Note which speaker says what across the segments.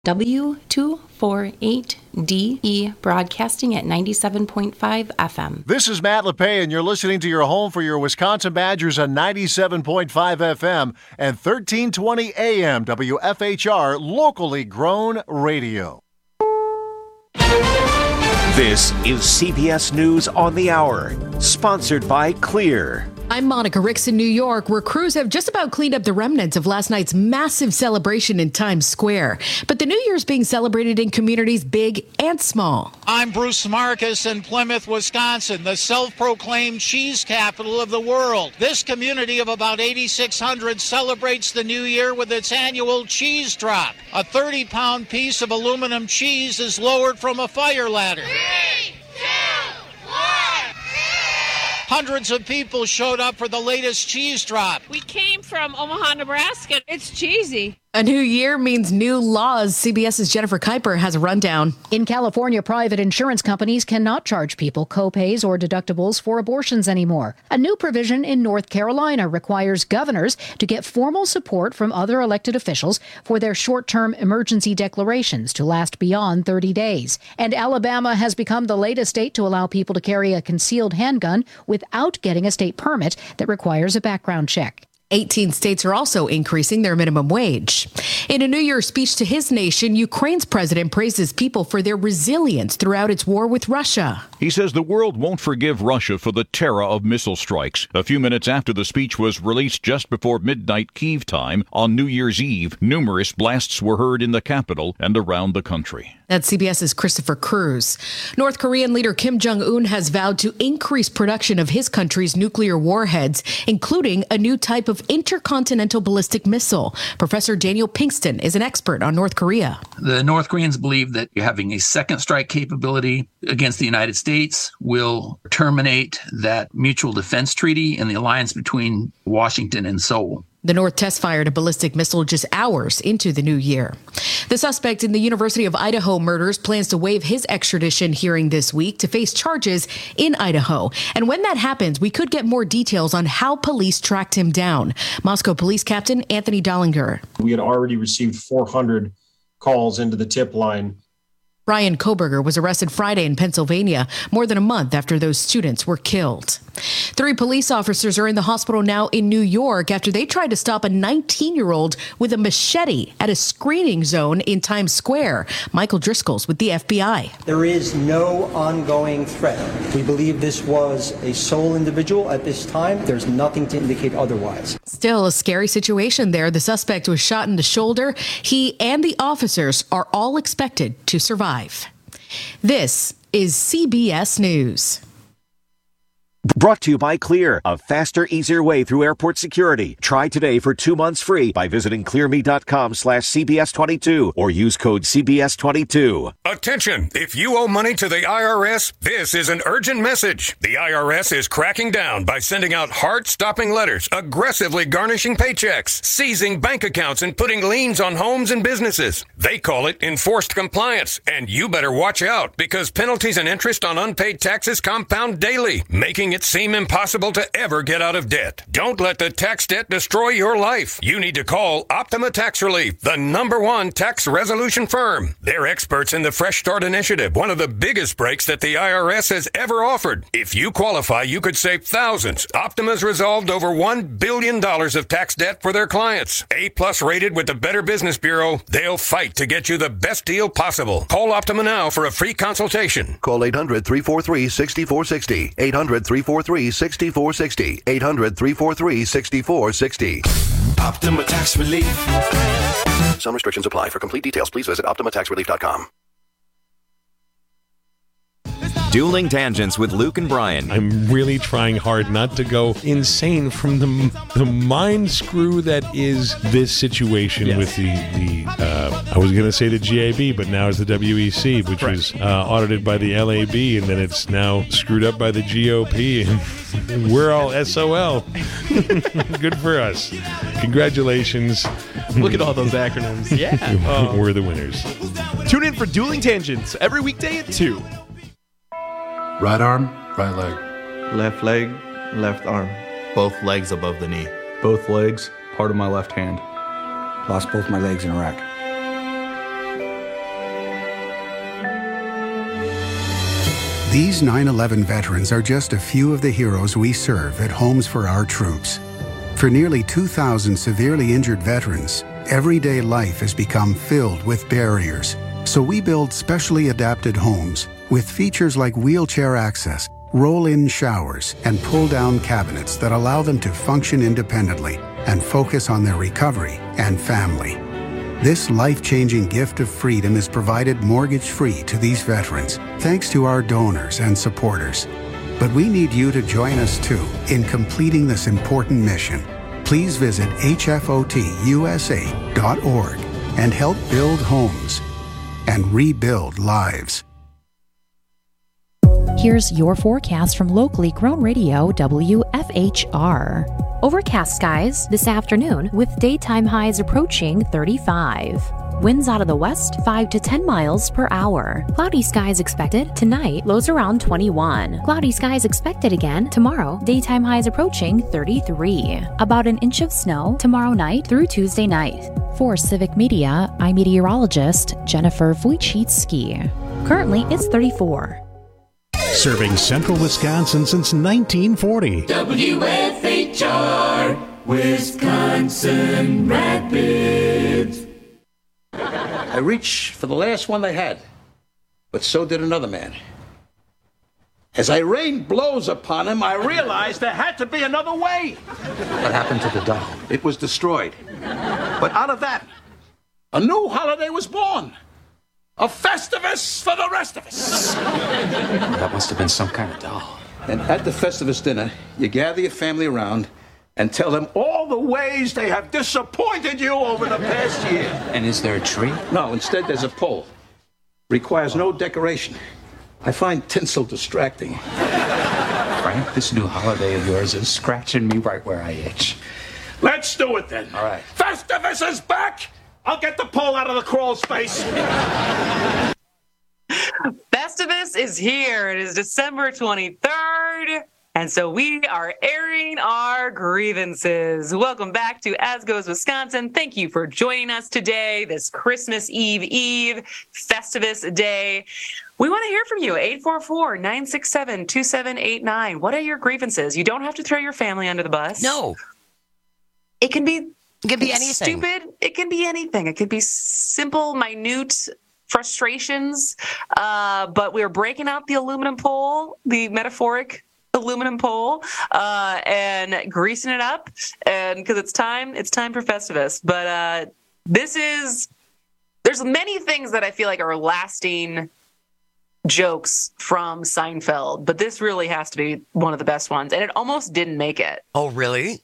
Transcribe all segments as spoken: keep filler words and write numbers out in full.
Speaker 1: W two forty-eight D E broadcasting at ninety-seven point five F M.
Speaker 2: This is Matt LePay, and you're listening to your home for your Wisconsin Badgers on ninety-seven point five F M and thirteen twenty A M W F H R, locally grown radio.
Speaker 3: This is C B S News on the Hour, sponsored by Clear.
Speaker 4: I'm Monica Ricks in New York, where crews have just about cleaned up the remnants of last night's massive celebration in Times Square. But the New Year's being celebrated in communities big and small.
Speaker 5: I'm Bruce Marcus in Plymouth, Wisconsin, the self-proclaimed cheese capital of the world. This community of about eighty-six hundred celebrates the new year with its annual cheese drop. A thirty-pound piece of aluminum cheese is lowered from a fire ladder. Three, two, one. Hundreds of people showed up for the latest cheese drop.
Speaker 6: We came from Omaha, Nebraska. It's cheesy.
Speaker 4: A new year means new laws. CBS's Jennifer Kuiper has a rundown.
Speaker 7: In California, private insurance companies cannot charge people co-pays or deductibles for abortions anymore. A new provision in North Carolina requires governors to get formal support from other elected officials for their short-term emergency declarations to last beyond thirty days. And Alabama has become the latest state to allow people to carry a concealed handgun without getting a state permit that requires a background check.
Speaker 4: eighteen states are also increasing their minimum wage. In a New Year's speech to his nation, Ukraine's president praises people for their resilience throughout its war with Russia.
Speaker 8: He says the world won't forgive Russia for the terror of missile strikes. A few minutes after the speech was released just before midnight Kyiv time on New Year's Eve, numerous blasts were heard in the capital and around the country.
Speaker 4: That's CBS's Christopher Cruz. North Korean leader Kim Jong-un has vowed to increase production of his country's nuclear warheads, including a new type of intercontinental ballistic missile. Professor Daniel Pinkston is an expert on North Korea.
Speaker 9: The North Koreans believe that having a second strike capability against the United States will terminate that mutual defense treaty and the alliance between Washington and Seoul.
Speaker 4: The North test fired a ballistic missile just hours into the new year. The suspect in the University of Idaho murders plans to waive his extradition hearing this week to face charges in Idaho. And when that happens, we could get more details on how police tracked him down. Moscow Police Captain Anthony Dollinger.
Speaker 10: We had already received four hundred calls into the tip line.
Speaker 4: Brian Koberger was arrested Friday in Pennsylvania, more than a month after those students were killed. Three police officers are in the hospital now in New York after they tried to stop a nineteen-year-old with a machete at a screening zone in Times Square. Michael Driscoll's with the F B I.
Speaker 11: There is no ongoing threat. We believe this was a sole individual at this time. There's nothing to indicate otherwise.
Speaker 4: Still a scary situation there. The suspect was shot in the shoulder. He and the officers are all expected to survive. This is C B S News.
Speaker 3: Brought to you by Clear, a faster, easier way through airport security. Try today for two months free by visiting clearme.com slash CBS22 or use code C B S twenty-two.
Speaker 12: Attention! If you owe money to the I R S, this is an urgent message. The I R S is cracking down by sending out heart-stopping letters, aggressively garnishing paychecks, seizing bank accounts, and putting liens on homes and businesses. They call it enforced compliance, and you better watch out because penalties and interest on unpaid taxes compound daily, making it seem impossible to ever get out of debt. Don't let the tax debt destroy your life. You need to call Optima Tax Relief, the number one tax resolution firm. They're experts in the Fresh Start Initiative, one of the biggest breaks that the I R S has ever offered. If you qualify, you could save thousands. Optima's resolved over one billion dollars of tax debt for their clients. A-plus rated with the Better Business Bureau, they'll fight to get you the best deal possible. Call Optima now for a free consultation.
Speaker 13: Call eight hundred, three four three, six four six zero. eight hundred, three four three, six four six zero. eight hundred, three four three, six four six zero.
Speaker 14: Optima Tax Relief.
Speaker 13: Some restrictions apply. For complete details, please visit optima tax relief dot com.
Speaker 15: Dueling Tangents with Luke and Brian.
Speaker 16: I'm really trying hard not to go insane from the the mind screw that is this situation yes. with the, the uh, I was going to say the G A B, but now it's the W E C, which right. was uh, audited by the L A B, and then it's now screwed up by the G O P, and we're all S O L. Good for us. Congratulations.
Speaker 17: Look at all those acronyms. Yeah.
Speaker 16: uh, we're the winners.
Speaker 17: Tune in for Dueling Tangents every weekday at two.
Speaker 18: Right arm, right leg.
Speaker 19: Left leg, left arm.
Speaker 20: Both legs above the knee.
Speaker 1: Both legs, part of my left hand.
Speaker 5: Lost both my legs in Iraq.
Speaker 21: These nine eleven veterans are just a few of the heroes we serve at Homes for Our Troops. For nearly two thousand severely injured veterans, everyday life has become filled with barriers. So we build specially adapted homes with features like wheelchair access, roll-in showers, and pull-down cabinets that allow them to function independently and focus on their recovery and family. This life-changing gift of freedom is provided mortgage-free to these veterans, thanks to our donors and supporters. But we need you to join us too in completing this important mission. Please visit H F O T U S A dot org and help build homes and rebuild lives.
Speaker 22: Here's your forecast from locally grown radio W F H R. Overcast skies this afternoon with daytime highs approaching thirty-five. Winds out of the west five to ten miles per hour. Cloudy skies expected tonight, lows around twenty-one. Cloudy skies expected again tomorrow, daytime highs approaching thirty-three. About an inch of snow tomorrow night through Tuesday night. For Civic Media, I'm meteorologist Jennifer Wojcicki. Currently, it's thirty-four.
Speaker 23: Serving central Wisconsin since nineteen forty.
Speaker 14: W F H R, Wisconsin Rapids.
Speaker 24: I reached for the last one they had, but so did another man. As I rained blows upon him, I realized there had to be another way.
Speaker 25: What happened to the doll?
Speaker 24: It was destroyed. But out of that, a new holiday was born. A Festivus for the rest of us.
Speaker 25: That must have been some kind of doll.
Speaker 24: And at the Festivus dinner, you gather your family around and tell them all the ways they have disappointed you over the past year.
Speaker 25: And is there a tree?
Speaker 24: No, instead there's a pole. Requires no decoration. I find tinsel distracting.
Speaker 25: Frank, this new holiday of yours is scratching me right where I itch.
Speaker 24: Let's do it then.
Speaker 25: All right.
Speaker 24: Festivus is back! I'll get the pole out of the crawl space.
Speaker 26: Festivus is here. It is December twenty-third. And so we are airing our grievances. Welcome back to As Goes Wisconsin. Thank you for joining us today, this Christmas Eve Eve, Festivus Day. We want to hear from you, eight four four, nine six seven, two seven eight nine. What are your grievances? You don't have to throw your family under the bus.
Speaker 27: No.
Speaker 26: It can be
Speaker 27: It can be anything.
Speaker 26: Stupid. It can be anything. It could be simple, minute frustrations. Uh, but we're breaking out the aluminum pole, the metaphoric aluminum pole, uh, and greasing it up. And because it's time, it's time for Festivus. But uh, this is, there's many things that I feel like are lasting jokes from Seinfeld, but this really has to be one of the best ones. And it almost didn't make it.
Speaker 27: Oh, really?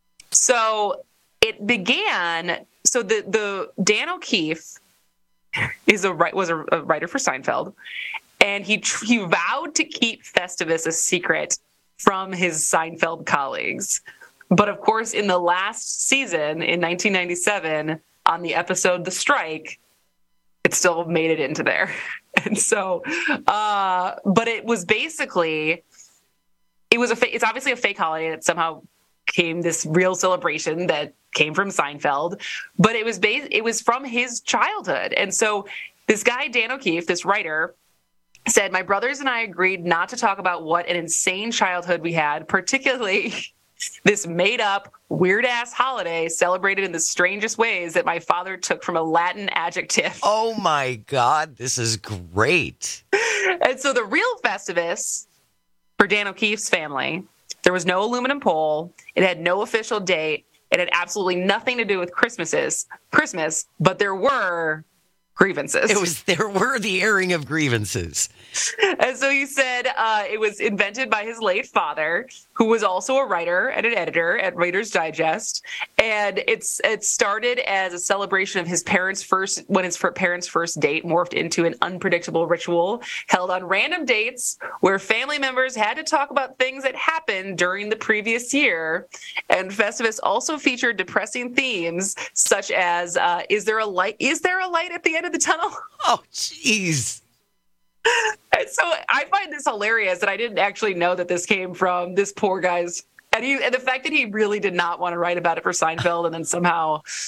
Speaker 26: So it began, so the, the Dan O'Keefe is a was a, a writer for Seinfeld, and he he vowed to keep Festivus a secret from his Seinfeld colleagues. But of course, in the last season, in nineteen ninety-seven, on the episode The Strike, it still made it into there. And so, uh, but it was basically, it was a, fa- it's obviously a fake holiday that somehow came this real celebration that came from Seinfeld, but it was based, it was from his childhood. And so this guy, Dan O'Keefe, this writer, said, my brothers and I agreed not to talk about what an insane childhood we had, particularly this made-up, weird-ass holiday celebrated in the strangest ways that my father took from a Latin adjective.
Speaker 27: Oh, my God. This is great.
Speaker 26: And so the real Festivus for Dan O'Keefe's family, there was no aluminum pole. It had no official date. It had absolutely nothing to do with Christmases, Christmas, but there were grievances.
Speaker 27: It was there were the airing of grievances.
Speaker 26: And so he said uh, it was invented by his late father, who was also a writer and an editor at Reader's Digest. And it's it started as a celebration of his parents' first, when his parents' first date morphed into an unpredictable ritual held on random dates where family members had to talk about things that happened during the previous year. And Festivus also featured depressing themes such as, uh, is there a light? Is there a light at the end of the tunnel?
Speaker 27: Oh, jeez.
Speaker 26: And so I find this hilarious that I didn't actually know that this came from this poor guy's, and, he, and the fact that he really did not want to write about it for Seinfeld, and then somehow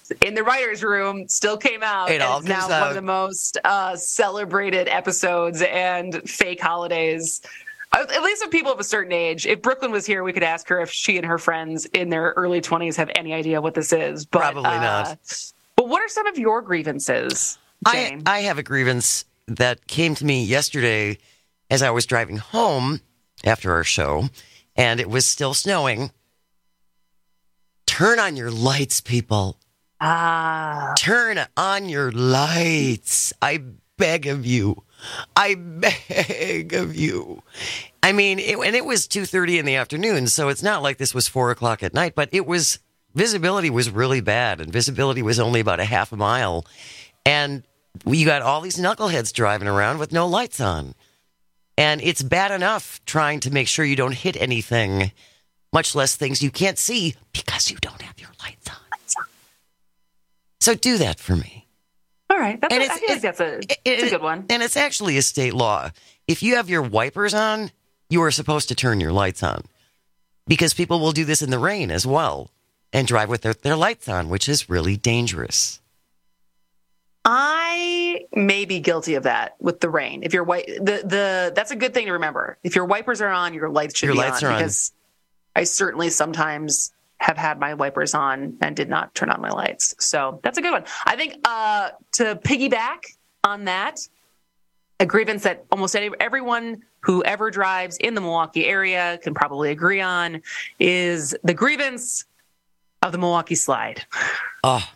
Speaker 26: in the writer's room still came out.
Speaker 27: It
Speaker 26: and
Speaker 27: all
Speaker 26: it's now
Speaker 27: comes
Speaker 26: one
Speaker 27: out.
Speaker 26: of the most uh, celebrated episodes and fake holidays. Uh, At least if people of a certain age. If Brooklyn was here, we could ask her if she and her friends in their early twenties have any idea what this is. But,
Speaker 27: Probably
Speaker 26: uh,
Speaker 27: not.
Speaker 26: But what are some of your grievances,
Speaker 27: I,
Speaker 26: Jane?
Speaker 27: I have a grievance that came to me yesterday as I was driving home after our show, and it was still snowing. Turn on your lights, people.
Speaker 26: Ah.
Speaker 27: Turn on your lights. I beg of you. I beg of you. I mean, it, and it was two thirty in the afternoon, so it's not like this was four o'clock at night, but it was, visibility was really bad, and visibility was only about a half a mile. And you got all these knuckleheads driving around with no lights on. And it's bad enough trying to make sure you don't hit anything, much less things you can't see because you don't have your lights on. So do that for me.
Speaker 26: All right. That's
Speaker 27: And
Speaker 26: a,
Speaker 27: it's-
Speaker 26: I feel like that's a,
Speaker 27: It-
Speaker 26: it's a
Speaker 27: it-
Speaker 26: good one.
Speaker 27: And it's actually a state law. If you have your wipers on, you are supposed to turn your lights on. Because people will do this in the rain as well and drive with their, their lights on, which is really dangerous.
Speaker 26: I may be guilty of that with the rain. If your wi- the the that's a good thing to remember. If your wipers are on, your lights should
Speaker 27: Your
Speaker 26: be
Speaker 27: lights
Speaker 26: on
Speaker 27: are on.
Speaker 26: because I certainly sometimes have had my wipers on and did not turn on my lights. So that's a good one. I think uh, to piggyback on that, a grievance that almost any, everyone who ever drives in the Milwaukee area can probably agree on is the grievance of the Milwaukee Slide.
Speaker 27: Oh,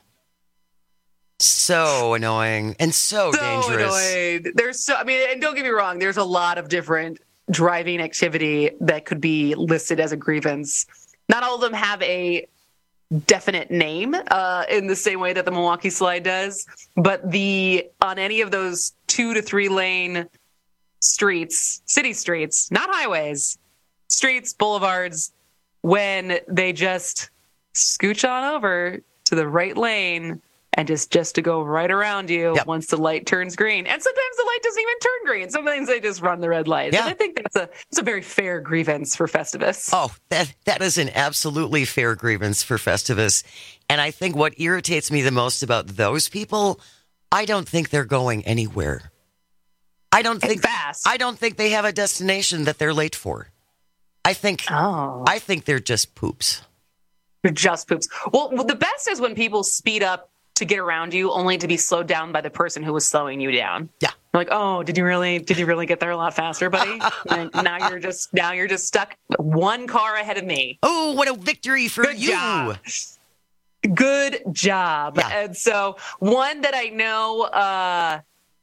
Speaker 27: so annoying and so,
Speaker 26: so
Speaker 27: dangerous.
Speaker 26: annoyed. There's so, I mean, and don't get me wrong, there's a lot of different driving activity that could be listed as a grievance. Not all of them have a definite name uh, in the same way that the Milwaukee Slide does, but the on any of those two to three lane streets, city streets, not highways, streets, boulevards, when they just scooch on over to the right lane and just just to go right around you
Speaker 27: Yep.
Speaker 26: once the light turns green. And sometimes the light doesn't even turn green. Sometimes they just run the red light.
Speaker 27: Yeah.
Speaker 26: And I think that's a it's a very fair grievance for Festivus.
Speaker 27: Oh, that that is an absolutely fair grievance for Festivus. And I think what irritates me the most about those people, I don't think they're going anywhere. I don't think
Speaker 26: fast.
Speaker 27: I don't think they have a destination that they're late for. I think
Speaker 26: Oh.
Speaker 27: I think they're just poops.
Speaker 26: They're just poops. Well, well, the best is when people speed up to get around you only to be slowed down by the person who was slowing you down.
Speaker 27: Yeah.
Speaker 26: Like, oh, did you really did you really get there a lot faster, buddy? And now you're just now you're just stuck one car ahead of me.
Speaker 27: Oh, what a victory for
Speaker 26: Good
Speaker 27: you.
Speaker 26: job. Good job.
Speaker 27: Yeah.
Speaker 26: And so one that I know uh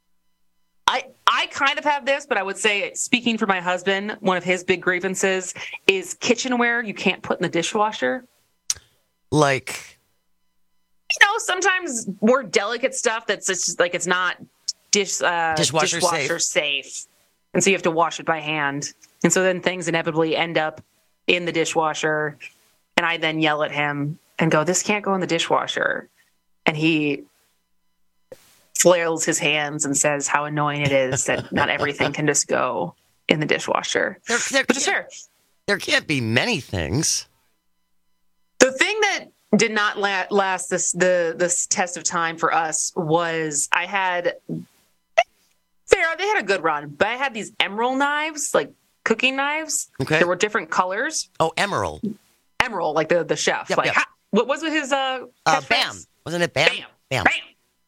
Speaker 26: I I kind of have this, but I would say, speaking for my husband, one of his big grievances is kitchenware you can't put in the dishwasher.
Speaker 27: Like,
Speaker 26: You know, sometimes more delicate stuff that's just like it's not dish uh,
Speaker 27: Dishwasher
Speaker 26: dishwasher safe, and so you have to wash it by hand, and so then things inevitably end up in the dishwasher, and I then yell at him and go, "This can't go in the dishwasher," and he flails his hands and says how annoying it is that not everything can just go in the dishwasher.
Speaker 27: there, there,
Speaker 26: Which is fair.
Speaker 27: there can't be many things.
Speaker 26: The thing that did not la- last this the this test of time for us was I had fair they had a good run, but I had these emerald knives, like cooking knives.
Speaker 27: Okay.
Speaker 26: There were different colors.
Speaker 27: Oh, Emerald.
Speaker 26: Emerald, like the the chef.
Speaker 27: Yep,
Speaker 26: like
Speaker 27: yep.
Speaker 26: ha- what was it his uh,
Speaker 27: Uh,
Speaker 26: catchphrase?
Speaker 27: bam. Wasn't it Bam?
Speaker 26: Bam.
Speaker 27: Bam.
Speaker 26: Bam.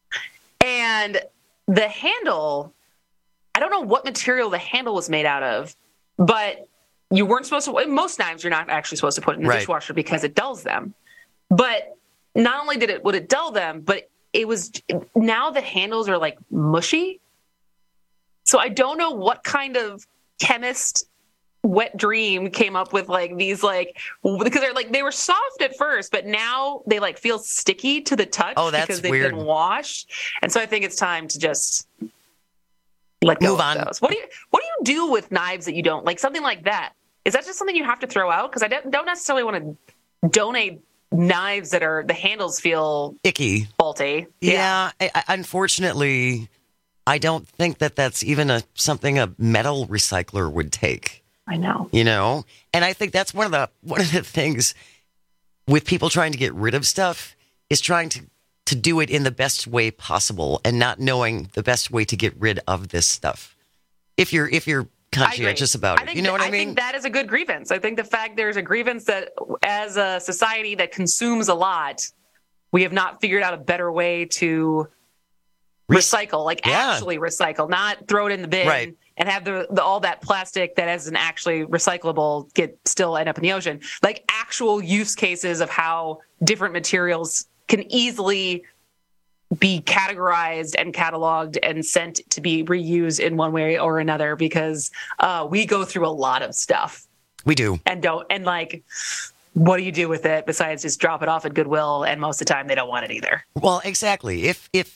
Speaker 26: And the handle, I don't know what material the handle was made out of, but you weren't supposed to, most knives you're not actually supposed to put in the
Speaker 27: Right.
Speaker 26: dishwasher because it dulls them. But not only did it, would it dull them, but it was, now the handles are like mushy. So I don't know what kind of chemist wet dream came up with like these like because they're like they were soft at first, but now they like feel sticky to the touch
Speaker 27: Oh, that's
Speaker 26: because they've
Speaker 27: weird.
Speaker 26: been washed. And so I think it's time to just let go
Speaker 27: Move
Speaker 26: of
Speaker 27: on.
Speaker 26: those. What do you what do you do with knives that you don't like? Something like that. Is that just something you have to throw out? Because I don't don't necessarily want to donate knives that are the handles feel
Speaker 27: Icky.
Speaker 26: faulty.
Speaker 27: Yeah. I, I, unfortunately, I don't think that that's even a something a metal recycler would take.
Speaker 26: I know.
Speaker 27: You know, and I think that's one of the one of the things with people trying to get rid of stuff is trying to to do it in the best way possible and not knowing the best way to get rid of this stuff. If you're if you're conscientious about it,
Speaker 26: I think
Speaker 27: you know
Speaker 26: th-
Speaker 27: what I,
Speaker 26: I
Speaker 27: mean?
Speaker 26: think that is a good grievance. I think the fact there's a grievance that as a society that consumes a lot, we have not figured out a better way to recycle, like
Speaker 27: yeah.
Speaker 26: actually recycle, not throw it in the bin
Speaker 27: Right.
Speaker 26: and have the, the all that plastic that isn't actually recyclable get still end up in the ocean. Like actual use cases of how different materials can easily be categorized and cataloged and sent to be reused in one way or another, because uh, we go through a lot of stuff.
Speaker 27: We do.
Speaker 26: And don't, and like, what do you do with it besides just drop it off at Goodwill? And most of the time they don't want it either.
Speaker 27: Well, exactly. If if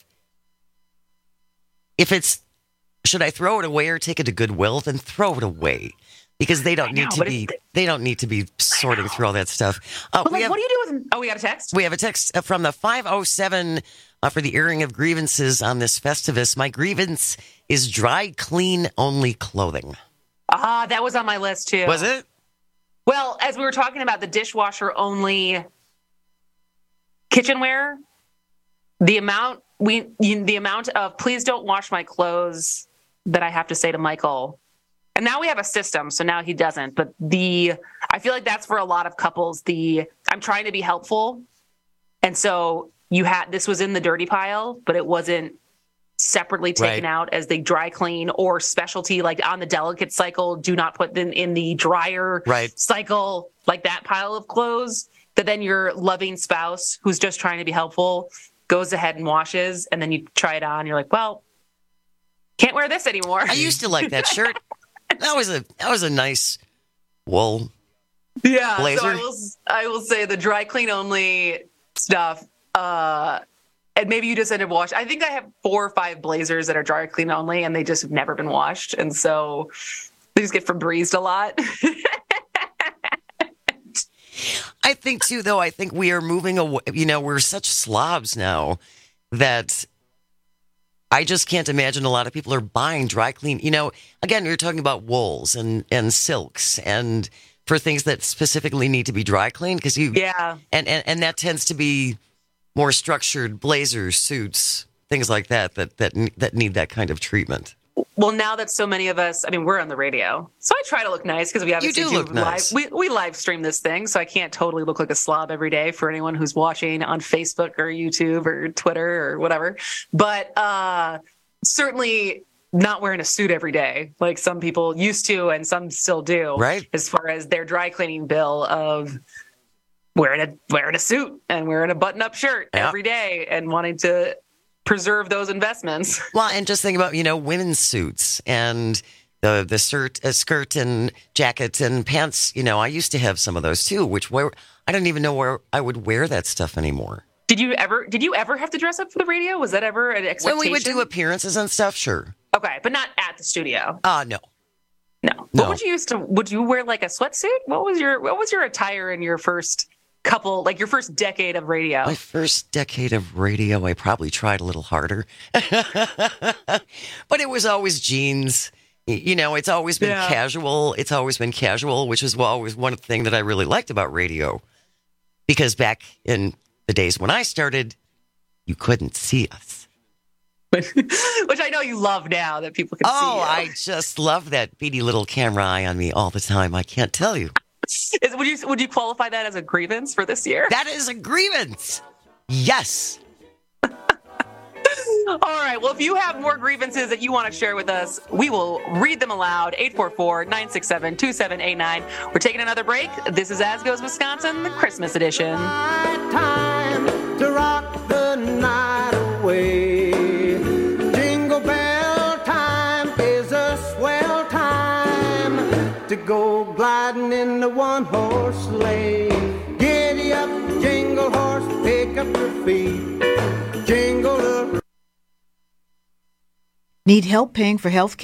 Speaker 27: if it's, should I throw it away or take it to Goodwill? Then throw it away, because they don't
Speaker 26: know,
Speaker 27: need to
Speaker 26: but
Speaker 27: be.
Speaker 26: it's-
Speaker 27: They don't need to be sorting through all that stuff. Uh,
Speaker 26: But
Speaker 27: we
Speaker 26: like,
Speaker 27: have,
Speaker 26: what do you do with? Oh, we got a text.
Speaker 27: We have a text uh, from the five oh seven uh, for the airing of grievances on this Festivus. My grievance is dry clean only clothing.
Speaker 26: Ah, that was on my list too.
Speaker 27: Was it?
Speaker 26: Well, as we were talking about the dishwasher only kitchenware, the amount we the amount of please don't wash my clothes that I have to say to Michael. And now we have a system, so now he doesn't. But the I feel like that's for a lot of couples. The I'm trying to be helpful, and so you had this was in the dirty pile, but it wasn't separately taken
Speaker 27: Right.
Speaker 26: out as the dry clean or specialty, like on the delicate cycle. Do not put them in the dryer
Speaker 27: Right.
Speaker 26: cycle, like that pile of clothes. That then your loving spouse, who's just trying to be helpful, goes ahead and washes, and then you try it on. You're like, well, can't wear this anymore.
Speaker 27: I used to like that shirt. That was a that was a nice wool.
Speaker 26: Yeah,
Speaker 27: blazer.
Speaker 26: so I will, I will say the dry clean only stuff, uh, and maybe you just end up wash. I think I have four or five blazers that are dry clean only, and they just have never been washed, and so they just get Febrezed a lot.
Speaker 27: I think too, though. I think we are moving away. You know, we're such slobs now that I just can't imagine a lot of people are buying dry clean. You know, again, you're talking about wools and and silks and for things that specifically need to be dry cleaned, because you
Speaker 26: yeah,
Speaker 27: and, and and that tends to be more structured blazers, suits, things like that that that that need that kind of treatment.
Speaker 26: Well, now that so many of us, I mean, we're on the radio, so I try to look nice because we obviously
Speaker 27: do look
Speaker 26: live.
Speaker 27: nice.
Speaker 26: We we live stream this thing, so I can't totally look like a slob every day for anyone who's watching on Facebook or YouTube or Twitter or whatever. But uh, certainly not wearing a suit every day like some people used to, and some still do.
Speaker 27: Right.
Speaker 26: As far as their dry cleaning bill of wearing a wearing a suit and wearing a button-up shirt
Speaker 27: Yeah.
Speaker 26: every day and wanting to preserve those investments.
Speaker 27: Well, and just think about, you know, women's suits and the the skirt, uh, skirt and jacket and pants. You know, I used to have some of those too, which where I don't even know where I would wear that stuff anymore.
Speaker 26: Did you ever? Did you ever have to dress up for the radio? Was that ever an expectation?
Speaker 27: When we would do appearances and stuff, sure.
Speaker 26: Okay, but not at the studio.
Speaker 27: Uh no.
Speaker 26: No.
Speaker 27: No.
Speaker 26: What would you used to? Would you wear like a sweatsuit? What was your What was your attire in your first couple, like your first decade of radio?
Speaker 27: My first decade of radio, I probably tried a little harder, but it was always jeans. Y- You know, it's always been
Speaker 26: Yeah.
Speaker 27: casual. It's always been casual, which is always one thing that I really liked about radio, because back in the days when I started, you couldn't see us.
Speaker 26: Which I know you love now that people can
Speaker 27: Oh,
Speaker 26: see.
Speaker 27: I just love that beady little camera eye on me all the time. I can't tell you.
Speaker 26: Is, would you Would you qualify that as a grievance for this year?
Speaker 27: That is a grievance. Yes.
Speaker 26: All right. Well, if you have more grievances that you want to share with us, we will read them aloud. eight four four, nine six seven, two seven eight nine. We're taking another break. This is As Goes Wisconsin, the Christmas edition.
Speaker 2: Time to rock the night away. Jingle bell time is a swell time to go gliding in the one-horse sleigh. Giddy up, jingle horse, pick up your feet. Jingle the...
Speaker 6: Need help paying for health care?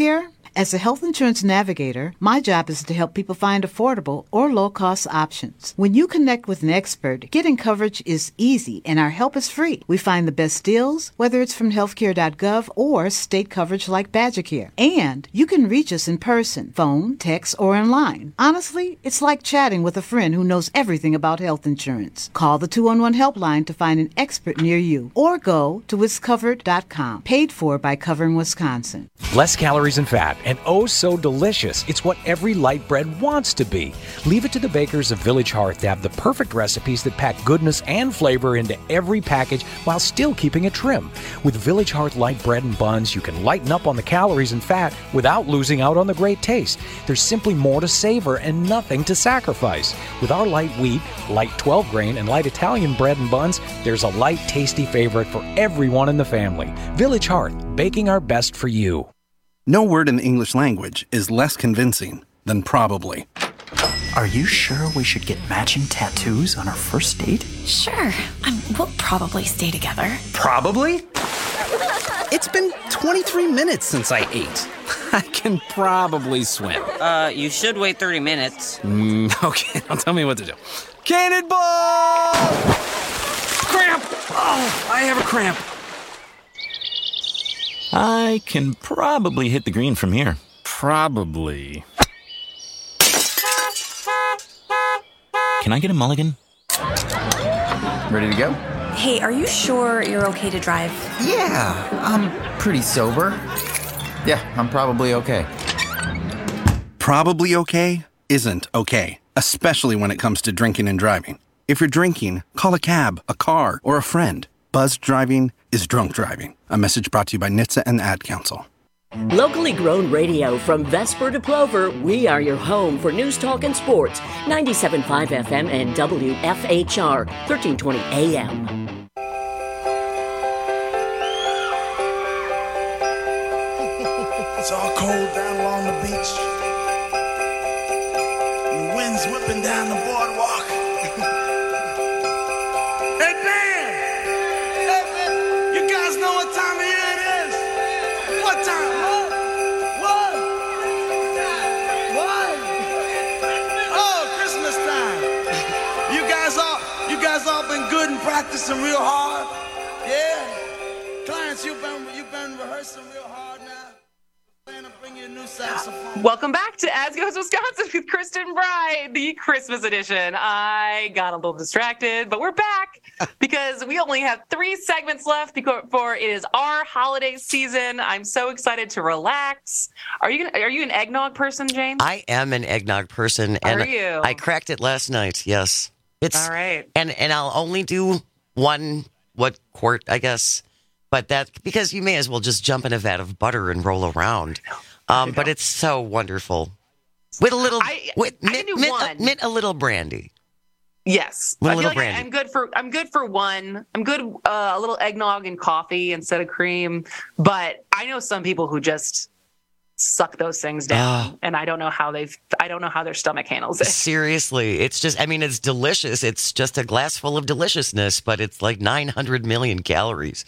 Speaker 4: As a health insurance navigator, my job is to help people find affordable or low-cost options. When you connect with an expert, getting coverage is easy and our help is free. We find the best deals, whether it's from healthcare dot gov or state coverage like BadgerCare. And you can reach us in person, phone, text, or online. Honestly, it's like chatting with a friend who knows everything about health insurance. Call the two one one helpline to find an expert near you or go to wiscovered dot com. Paid for by Covering Wisconsin.
Speaker 6: Less calories and fat, and oh so delicious. It's what every light bread wants to be. Leave it to the bakers of Village Hearth to have the perfect recipes that pack goodness and flavor into every package while still keeping it trim. With Village Hearth light bread and buns, you can lighten up on the calories and fat without losing out on the great taste. There's simply more to savor and nothing to sacrifice. With our light wheat, light twelve grain, and light Italian bread and buns, there's a light, tasty favorite for everyone in the family. Village Hearth, baking our best for you.
Speaker 7: No word in the English language is less convincing than probably.
Speaker 8: Are you sure we should get matching tattoos on our first date?
Speaker 9: Sure. Um, we'll probably stay together.
Speaker 7: Probably? It's been twenty-three minutes since I ate. I can probably swim.
Speaker 10: Uh, you should wait thirty minutes.
Speaker 7: Mm, okay, now tell me what to do. Cannonball! Cramp! Oh, I have a cramp.
Speaker 11: I can probably hit the green from here.
Speaker 7: Probably.
Speaker 11: Can I get a mulligan?
Speaker 28: Ready to go?
Speaker 9: Hey, are you sure you're okay to drive?
Speaker 28: Yeah, I'm pretty sober. Yeah, I'm probably okay.
Speaker 7: Probably okay isn't okay, especially when it comes to drinking and driving. If you're drinking, call a cab, a car, or a friend. Buzzed driving is drunk driving. A message brought to you by N H T S A and the Ad Council.
Speaker 29: Locally grown radio from Vesper to Plover, we are your home for news, talk, and sports. ninety-seven point five F M and W F H R, thirteen twenty A M.
Speaker 30: It's all cold down along the beach. And the wind's whipping down the boardwalk. Hey, Dan! Hey, man! You guys know what time of year it is? What time? What? What? What? Oh, Christmas time. You guys all, you guys all been good and practicing real hard? Yeah? Clarence, you've been, you've been rehearsing real hard now? Bring you a new saxophone.
Speaker 26: Welcome back to As Goes Wisconsin with Kristen Bride, the Christmas edition. I got a little distracted, but we're back because we only have three segments left before it is our holiday season. I'm so excited to relax. Are you gonna, are you an eggnog person, James?
Speaker 27: I am an eggnog person, and
Speaker 26: are you?
Speaker 27: I cracked it last night. Yes, it's
Speaker 26: all right,
Speaker 27: and and I'll only do one what quart, I guess. But that, because you may as well just jump in a vat of butter and roll around. Um, but it's so wonderful. With a little,
Speaker 26: I,
Speaker 27: with
Speaker 26: I
Speaker 27: mint,
Speaker 26: can do
Speaker 27: mint,
Speaker 26: one.
Speaker 27: mint a little brandy.
Speaker 26: Yes.
Speaker 27: With a
Speaker 26: I feel
Speaker 27: little
Speaker 26: like
Speaker 27: brandy.
Speaker 26: I'm good for, I'm good for one. I'm good, uh, a little eggnog and coffee instead of cream. But I know some people who just suck those things down.
Speaker 27: Uh,
Speaker 26: and I don't know how they've, I don't know how their stomach handles it.
Speaker 27: Seriously. It's just, I mean, it's delicious. It's just a glass full of deliciousness, but it's like nine hundred million calories.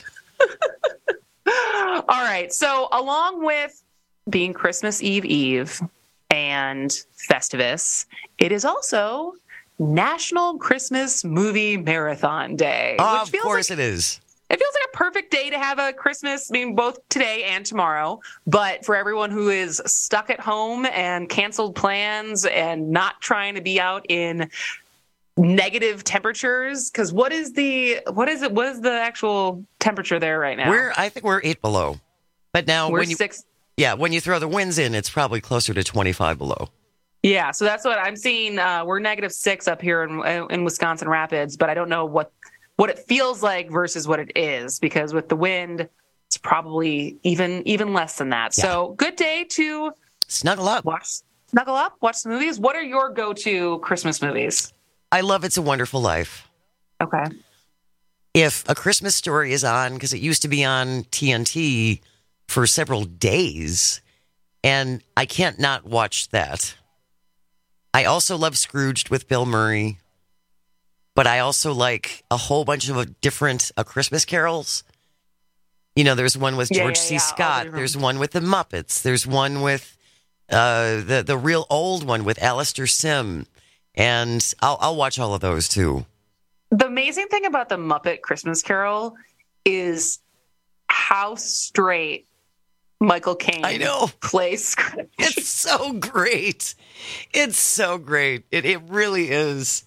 Speaker 26: All right. So along with being Christmas Eve Eve and Festivus, it is also National Christmas Movie Marathon Day.
Speaker 27: Oh,
Speaker 26: which
Speaker 27: of
Speaker 26: feels
Speaker 27: course
Speaker 26: like,
Speaker 27: it is.
Speaker 26: It feels like a perfect day to have a Christmas, I mean, both today and tomorrow. But for everyone who is stuck at home and canceled plans and not trying to be out in negative temperatures, because what is the what is it what is the actual temperature there right now?
Speaker 27: We're I think we're eight below, but now
Speaker 26: we're
Speaker 27: when you
Speaker 26: six.
Speaker 27: Yeah, when you throw the winds in, it's probably closer to twenty-five below.
Speaker 26: Yeah, so that's what I'm seeing. Uh, we're negative six up here in, in Wisconsin Rapids, but I don't know what what it feels like versus what it is, because with the wind, it's probably even even less than that. Yeah. So good day to
Speaker 27: snuggle up,
Speaker 26: watch snuggle up, watch some movies. What are your go-to Christmas movies?
Speaker 27: I love It's a Wonderful Life.
Speaker 26: Okay.
Speaker 27: If A Christmas Story is on, because it used to be on T N T for several days, and I can't not watch that. I also love Scrooged with Bill Murray, but I also like a whole bunch of different uh, Christmas carols. You know, there's one with
Speaker 26: Yeah,
Speaker 27: George
Speaker 26: yeah,
Speaker 27: C.
Speaker 26: yeah,
Speaker 27: Scott.
Speaker 26: all the
Speaker 27: There's one with the Muppets. There's one with uh, the the real old one with Alistair Sim. And I'll I'll watch all of those too.
Speaker 26: The amazing thing about the Muppet Christmas Carol is how straight Michael Caine
Speaker 27: I know.
Speaker 26: plays Scrooge.
Speaker 27: It's so great. It's so great. It it really is.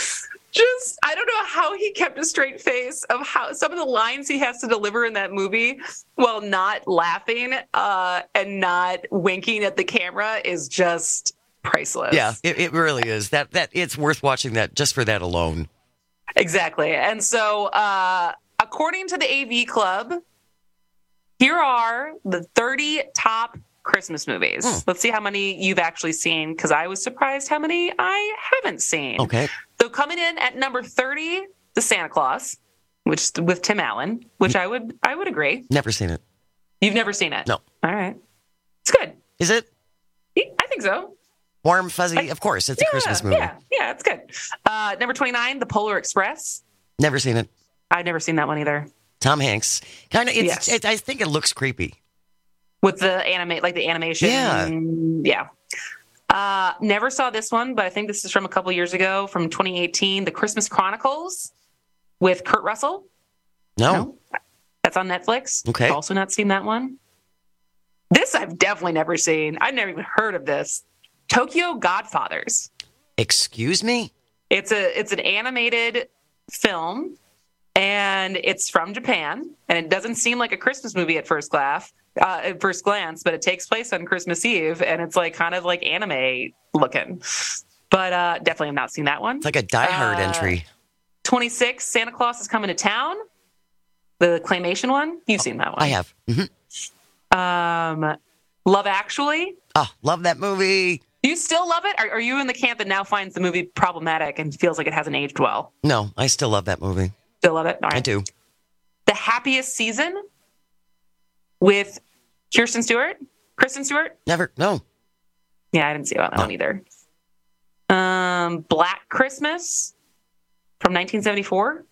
Speaker 26: Just, I don't know how he kept a straight face of how some of the lines he has to deliver in that movie while not laughing uh, and not winking at the camera is just priceless.
Speaker 27: Yeah, it, it really is. That that it's worth watching that just for that alone.
Speaker 26: Exactly. And so, uh, according to the A V Club, here are the thirty top Christmas movies.
Speaker 27: Hmm.
Speaker 26: Let's see how many you've actually seen, because I was surprised how many I haven't seen.
Speaker 27: Okay.
Speaker 26: So coming in at number thirty, The Santa Claus, which with Tim Allen, which I would I would agree.
Speaker 27: Never seen it.
Speaker 26: You've never seen it?
Speaker 27: No.
Speaker 26: All right. It's good.
Speaker 27: Is it?
Speaker 26: I think so.
Speaker 27: Warm, fuzzy? Of course, it's a
Speaker 26: yeah,
Speaker 27: Christmas movie.
Speaker 26: Yeah, yeah, it's good. Uh, number twenty-nine, The Polar Express.
Speaker 27: Never seen it.
Speaker 26: I've never seen that one either.
Speaker 27: Tom Hanks. Kind of. It's.
Speaker 26: Yes.
Speaker 27: It, I think it looks creepy.
Speaker 26: With the anime, like the animation.
Speaker 27: Yeah.
Speaker 26: Yeah. Uh, never saw this one, but I think this is from a couple years ago, from twenty eighteen, The Christmas Chronicles with Kurt Russell.
Speaker 27: No.
Speaker 26: No? That's on Netflix.
Speaker 27: Okay.
Speaker 26: Also not seen that one. This I've definitely never seen. I've never even heard of this. Tokyo Godfathers.
Speaker 27: Excuse me?
Speaker 26: It's a it's an animated film, and it's from Japan, and it doesn't seem like a Christmas movie at first glance. Uh, at first glance, but it takes place on Christmas Eve, and it's like kind of like anime looking. But uh, definitely have not seen that one.
Speaker 27: It's like a Die Hard
Speaker 26: Uh,
Speaker 27: entry.
Speaker 26: twenty-six, Santa Claus is Coming to Town. The claymation one. You've seen that one.
Speaker 27: I have. Mm-hmm.
Speaker 26: Um, Love Actually.
Speaker 27: Oh, love that movie.
Speaker 26: Do you still love it? Or are you in the camp that now finds the movie problematic and feels like it hasn't aged well?
Speaker 27: No, I still love that movie.
Speaker 26: Still love it? All right.
Speaker 27: I do.
Speaker 26: The Happiest Season with Kirsten Stewart? Kristen Stewart?
Speaker 27: Never. No.
Speaker 26: Yeah, I didn't see that
Speaker 27: No.
Speaker 26: one either. Um, Black Christmas from nineteen seventy-four?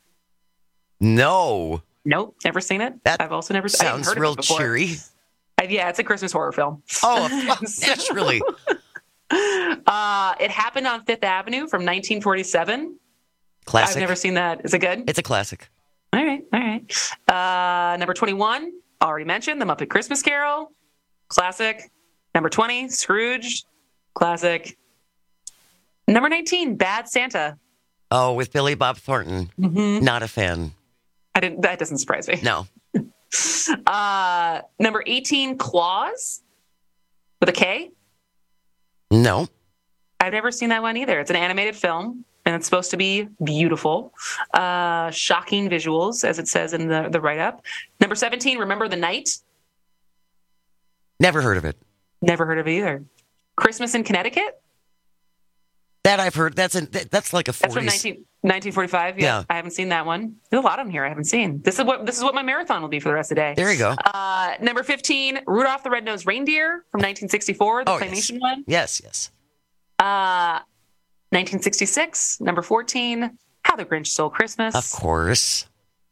Speaker 27: No.
Speaker 26: Nope, never seen it.
Speaker 27: That
Speaker 26: I've also never seen it.
Speaker 27: Sounds real cheery.
Speaker 26: Uh, yeah, it's a Christmas horror film.
Speaker 27: Oh, naturally.
Speaker 26: Uh, it Happened on Fifth Avenue from nineteen forty-seven.
Speaker 27: Classic.
Speaker 26: I've never seen that. Is it good?
Speaker 27: It's a classic.
Speaker 26: All right, all right. Uh, number twenty-one, already mentioned, The Muppet Christmas Carol. Classic. Number twenty, Scrooge. Classic. Number nineteen, Bad Santa.
Speaker 27: Oh, with Billy Bob Thornton.
Speaker 26: Mm-hmm.
Speaker 27: Not a fan.
Speaker 26: I didn't. That doesn't surprise me.
Speaker 27: No.
Speaker 26: Uh, number eighteen, Claus with a K.
Speaker 27: No.
Speaker 26: I've never seen that one either. It's an animated film, and it's supposed to be beautiful. Uh, shocking visuals, as it says in the, the write-up. Number seventeen, Remember the Night.
Speaker 27: Never heard of it.
Speaker 26: Never heard of it either. Christmas in Connecticut.
Speaker 27: That I've heard. That's a, that's like a
Speaker 26: That's from
Speaker 27: forties.
Speaker 26: nineteen, nineteen forty-five. Yeah,
Speaker 27: Yeah.
Speaker 26: I haven't seen that one. There's a lot of them here I haven't seen. This is what this is what my marathon will be for the rest of the day.
Speaker 27: There you go.
Speaker 26: Uh, number fifteen, Rudolph the Red-Nosed Reindeer from nineteen sixty-four, the
Speaker 27: Oh,
Speaker 26: claymation
Speaker 27: yes.
Speaker 26: one.
Speaker 27: Yes, yes.
Speaker 26: Uh, nineteen sixty-six, number fourteen, How the Grinch Stole Christmas.
Speaker 27: Of course.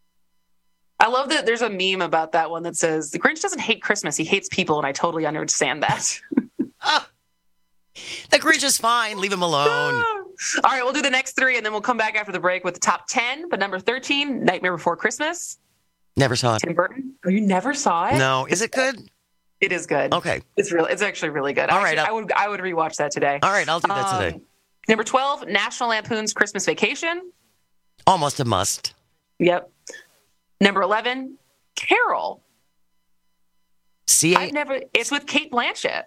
Speaker 26: I love that there's a meme about that one that says, the Grinch doesn't hate Christmas, he hates people, and I totally understand that.
Speaker 27: Ah, the Grinch is fine. Leave him alone.
Speaker 26: All right, we'll do the next three, and then we'll come back after the break with the top ten. But number thirteen, Nightmare Before Christmas.
Speaker 27: Never saw it.
Speaker 26: Tim Burton. Oh, you never saw it?
Speaker 27: No. Is it good?
Speaker 26: It is good.
Speaker 27: Okay.
Speaker 26: It's really, it's actually really good.
Speaker 27: All
Speaker 26: Actually,
Speaker 27: right,
Speaker 26: I would, I would rewatch that today.
Speaker 27: All right, I'll do that
Speaker 26: Um,
Speaker 27: today.
Speaker 26: Number twelve, National Lampoon's Christmas Vacation.
Speaker 27: Almost a must.
Speaker 26: Yep. Number eleven, Carol.
Speaker 27: See,
Speaker 26: I've never. It's with Kate Blanchett.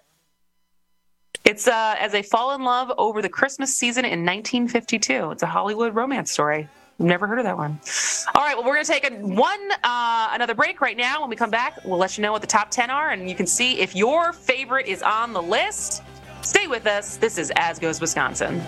Speaker 26: It's uh, as they fall in love over the Christmas season in nineteen fifty-two. It's a Hollywood romance story. Never heard of that one. All right, well, we're going to take a one uh, another break right now. When we come back, we'll let you know what the top ten are, and you can see if your favorite is on the list. Stay with us. This is As Goes Wisconsin.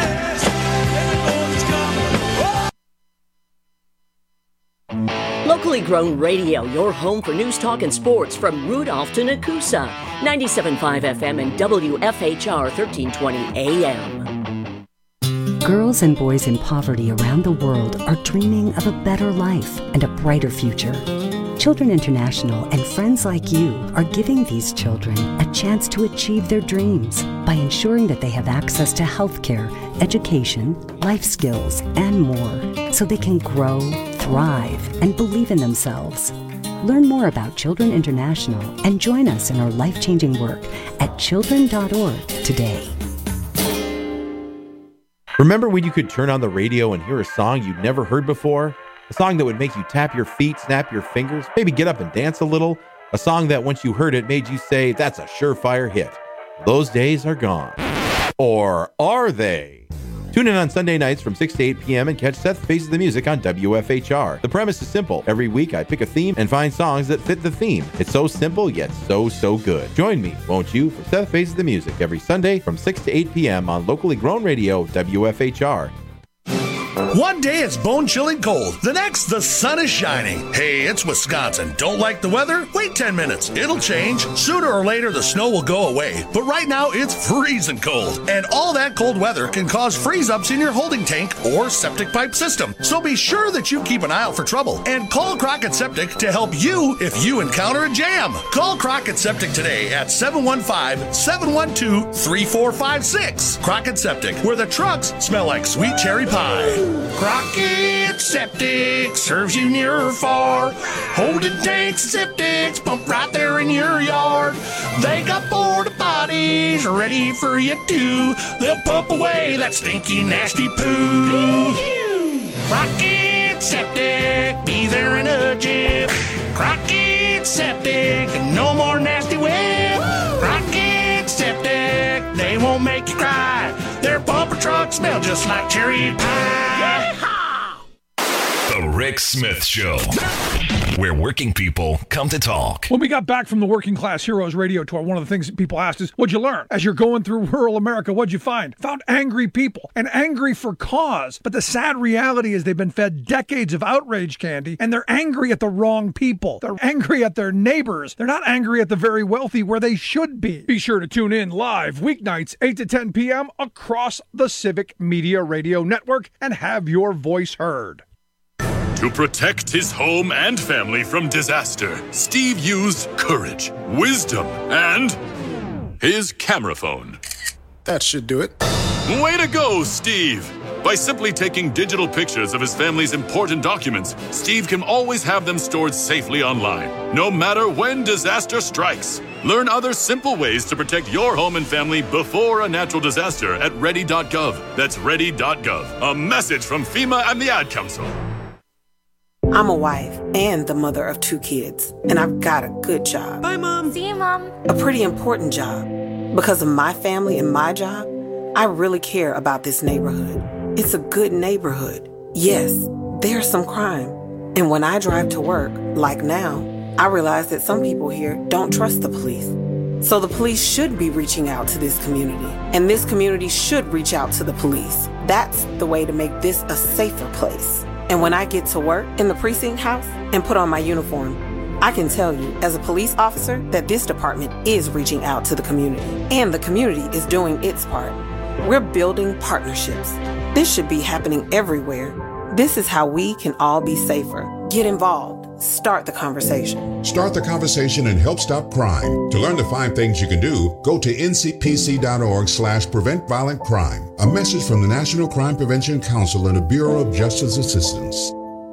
Speaker 29: Locally Locally grown radio, your home for news, talk, and sports from Rudolph to Nakusa. ninety-seven point five F M and W F H R thirteen twenty A M.
Speaker 1: Girls and boys in poverty around the world are dreaming of a better life and a brighter future. Children International and friends like you are giving these children a chance to achieve their dreams by ensuring that they have access to healthcare, education, life skills, and more, so they can grow, thrive, and believe in themselves. Learn more about Children International and join us in our life-changing work at children dot org today.
Speaker 3: Remember when you could turn on the radio and hear a song you'd never heard before? A song that would make you tap your feet, snap your fingers, maybe get up and dance a little? A song that once you heard it made you say, that's a surefire hit. Those days are gone. Or are they? Tune in on Sunday nights from six to eight p.m. and catch Seth Faces the Music on W F H R. The premise is simple. Every week I pick a theme and find songs that fit the theme. It's so simple, yet so, so good. Join me, won't you, for Seth Faces the Music every Sunday from six to eight p.m. on locally grown radio W F H R.
Speaker 12: One day it's bone-chilling cold. The next, the sun is shining. Hey, it's Wisconsin. Don't like the weather? Wait ten minutes. It'll change. Sooner or later, the snow will go away. But right now, it's freezing cold. And all that cold weather can cause freeze-ups in your holding tank or septic pipe system. So be sure that you keep an eye out for trouble. And call Crockett Septic to help you if you encounter a jam. Call Crockett Septic today at seven one five, seven one two, three four five six. Crockett Septic, where the trucks smell like sweet cherry pie. Crockett Septic serves you near or far. Holding tanks and septics pump right there in your yard. They got porta potties ready for you too. They'll pump away that stinky, nasty poo. Crockett Septic, be there in a jiff. Crockett Septic, no more nasty whip. Crockett Septic, they won't make you cry. Their bumper trucks smell just like cherry pie.
Speaker 13: The Rick Smith Show, where working people come to talk.
Speaker 15: When we got back from the Working Class Heroes radio tour, one of the things that people asked is, what'd you learn? As you're going through rural America, what'd you find? Found angry people, and angry for cause. But the sad reality is they've been fed decades of outrage candy, and they're angry at the wrong people. They're angry at their neighbors. They're not angry at the very wealthy where they should be. Be sure to tune in live weeknights, eight to ten p.m. across the Civic Media Radio Network and have your voice heard.
Speaker 16: To protect his home and family from disaster, Steve used courage, wisdom, and his camera phone.
Speaker 17: That should do it.
Speaker 16: Way to go, Steve! By simply taking digital pictures of his family's important documents, Steve can always have them stored safely online, no matter when disaster strikes. Learn other simple ways to protect your home and family before a natural disaster at ready dot gov. That's ready dot gov. A message from FEMA and the Ad Council.
Speaker 18: I'm a wife and the mother of two kids, and I've got a good job.
Speaker 19: Bye, Mom. See you, Mom.
Speaker 18: A pretty important job. Because of my family and my job, I really care about this neighborhood. It's a good neighborhood. Yes, there's some crime. And when I drive to work, like now, I realize that some people here don't trust the police. So the police should be reaching out to this community, and this community should reach out to the police. That's the way to make this a safer place. And when I get to work in the precinct house and put on my uniform, I can tell you as a police officer that this department is reaching out to the community, and the community is doing its part. We're building partnerships. This should be happening everywhere. This is how we can all be safer. Get involved. Start the conversation.
Speaker 20: Start the conversation and help stop crime. To learn the five things you can do, go to N C P C dot org slash prevent violent crime. A message from the National Crime Prevention Council and the Bureau of Justice Assistance.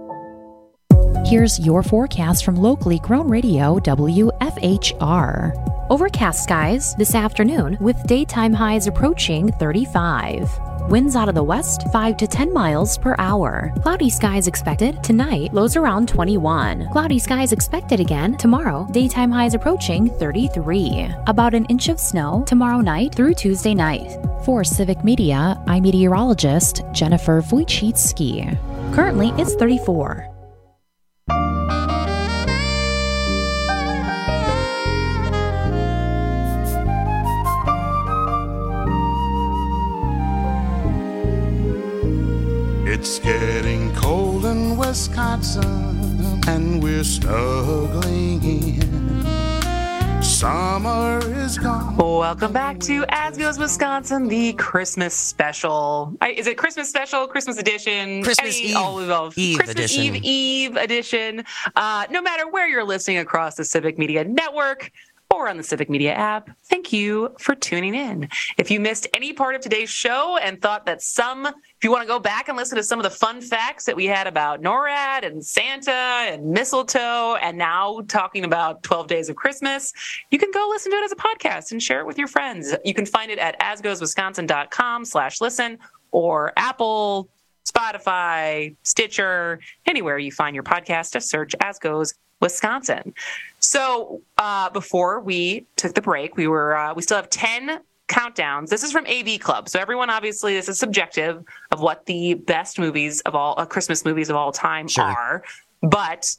Speaker 22: Here's your forecast from locally grown radio W F H R. Overcast skies this afternoon with daytime highs approaching thirty-five. Winds out of the west, five to ten miles per hour. Cloudy skies expected tonight, lows around twenty-one. Cloudy skies expected again tomorrow, daytime highs approaching thirty-three. About an inch of snow tomorrow night through Tuesday night. For Civic Media, I'm meteorologist Jennifer Wojcicki. Currently, it's thirty-four.
Speaker 30: It's getting cold in Wisconsin. and we're snuggling in. Summer is gone.
Speaker 26: Welcome back to As Goes Wisconsin, the Christmas special. I, is it Christmas special, Christmas edition?
Speaker 27: Christmas
Speaker 26: Any,
Speaker 27: Eve,
Speaker 26: all of
Speaker 27: Eve
Speaker 26: Christmas
Speaker 27: edition.
Speaker 26: Eve Eve edition. Uh, no matter where you're listening across the Civic Media Network or on the Civic Media app, thank you for tuning in. If you missed any part of today's show and thought that some, if you want to go back and listen to some of the fun facts that we had about NORAD and Santa and mistletoe, and now talking about twelve Days of Christmas, you can go listen to it as a podcast and share it with your friends. You can find it at asgoeswisconsin.com slash listen or Apple, Spotify, Stitcher, anywhere you find your podcast, just search As Goes Wisconsin. So uh, before we took the break, we were uh, we still have ten countdowns. This is from A V Club. So everyone, obviously, this is subjective of what the best movies of all uh, Christmas movies of all time
Speaker 27: Sure.
Speaker 26: are. But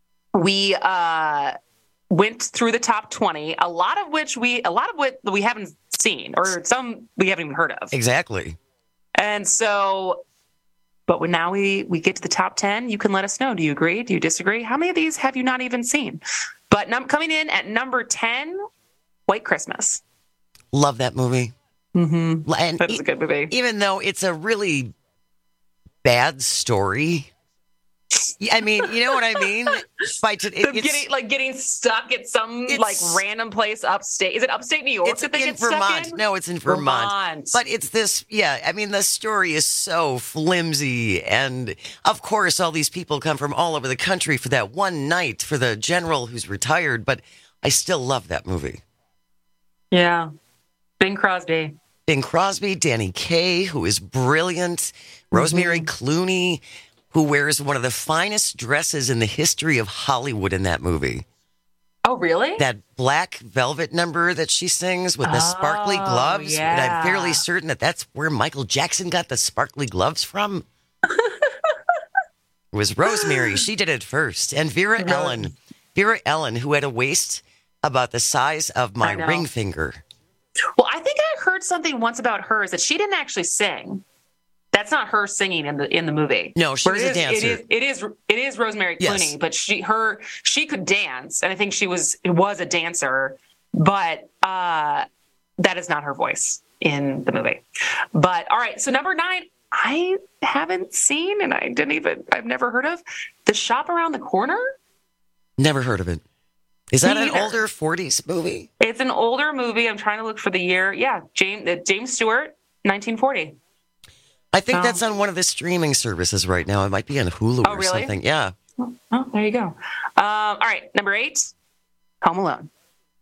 Speaker 26: we uh, went through the top twenty, a lot of which we a lot of what we haven't seen, or some we haven't even heard of.
Speaker 27: Exactly.
Speaker 26: And so. But when now we, we get to the top ten, you can let us know. Do you agree? Do you disagree? How many of these have you not even seen? But num- coming in at number ten, White Christmas.
Speaker 27: Love that movie.
Speaker 26: Mm-hmm.
Speaker 27: And
Speaker 26: that is a good movie.
Speaker 27: Even though it's a really bad story. I mean, you know what I mean? By to, it,
Speaker 26: Them getting, like getting stuck at some like random place upstate. Is it upstate New York
Speaker 27: It's
Speaker 26: that they
Speaker 27: in
Speaker 26: get stuck
Speaker 27: Vermont.
Speaker 26: in?
Speaker 27: No, it's in Vermont.
Speaker 26: Vermont.
Speaker 27: But it's this, yeah, I mean, the story is so flimsy. And of course, all these people come from all over the country for that one night for the general who's retired. But I still love that movie.
Speaker 26: Yeah. Bing Crosby.
Speaker 27: Bing Crosby, Danny Kaye, who is brilliant, Rosemary
Speaker 26: Mm-hmm.
Speaker 27: Clooney, who wears one of the finest dresses in the history of Hollywood in that movie.
Speaker 26: Oh, really?
Speaker 27: That black velvet number that she sings with the
Speaker 26: Oh,
Speaker 27: sparkly gloves.
Speaker 26: yeah.
Speaker 27: And I'm fairly certain that that's where Michael Jackson got the sparkly gloves from. It was Rosemary. She did it first. And Vera
Speaker 26: Really?
Speaker 27: Ellen. Vera Ellen, who had a waist about the size of my
Speaker 26: I know.
Speaker 27: ring finger.
Speaker 26: Well, I think I heard something once about her is that she didn't actually sing. That's not her singing in the in the movie.
Speaker 27: No, she
Speaker 26: Where
Speaker 27: was
Speaker 26: it
Speaker 27: a
Speaker 26: is,
Speaker 27: dancer.
Speaker 26: It is, it is it is Rosemary
Speaker 27: Yes.
Speaker 26: Clooney, but she her she could dance, and I think she was was a dancer, but uh, that is not her voice in the movie. But all right, so number nine, I haven't seen, and I didn't even I've never heard of The Shop Around the Corner.
Speaker 27: Never heard of it. Is that
Speaker 26: Me
Speaker 27: an
Speaker 26: either.
Speaker 27: older forties movie?
Speaker 26: It's an older movie. I'm trying to look for the year. Yeah, James uh, James Stewart, nineteen forty.
Speaker 27: I think
Speaker 26: Oh.
Speaker 27: that's on one of the streaming services right now. It might be on Hulu
Speaker 26: Oh,
Speaker 27: or
Speaker 26: really?
Speaker 27: something. Yeah.
Speaker 26: Oh, there you go. Um, all right, number eight, Home Alone.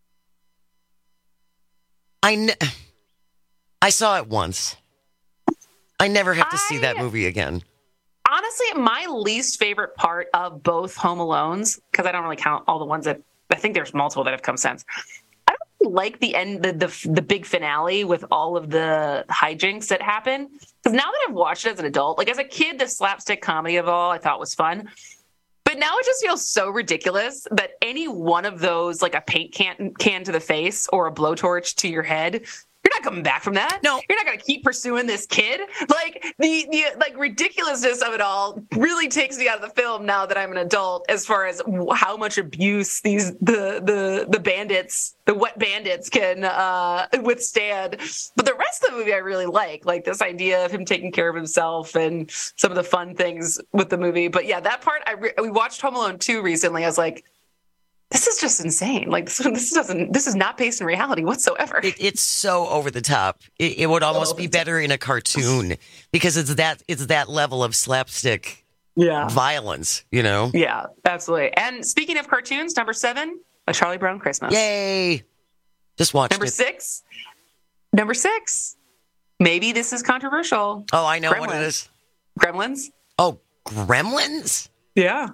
Speaker 27: I, ne- I saw it once. I never have to see that movie again.
Speaker 26: Honestly, my least favorite part of both Home Alones, because I don't really count all the ones that I think there's multiple that have come since. I don't really like the end, the the, the big finale with all of the hijinks that happen. Because now that I've watched it as an adult, like as a kid, the slapstick comedy of it all I thought was fun. But now it just feels so ridiculous that any one of those, like a paint can, can to the face or a blowtorch to your head, you're not coming back from that. No, you're not going to keep pursuing this kid. Like the the like ridiculousness of it all really takes me out of the film now that I'm an adult. As far as how much abuse these the the the bandits, the wet bandits, can uh, withstand. But the rest of the movie I really like, like this idea of him taking care of himself and some of the fun things with the movie. But yeah, that part I re- we watched Home Alone two recently. I was like, this is just insane. Like this, this doesn't. This is not based in reality whatsoever.
Speaker 27: It, it's so over the top. It, it would almost be better in a cartoon because it's that it's that level of slapstick
Speaker 26: yeah.
Speaker 27: violence. You know.
Speaker 26: Yeah, absolutely. And speaking of cartoons, number seven, A Charlie Brown Christmas.
Speaker 27: Yay! Just watched
Speaker 26: Number
Speaker 27: it.
Speaker 26: six. Number six. Maybe this is controversial.
Speaker 27: Oh, I know
Speaker 26: Gremlins.
Speaker 27: what it is.
Speaker 26: Gremlins.
Speaker 27: Oh, Gremlins.
Speaker 26: Yeah.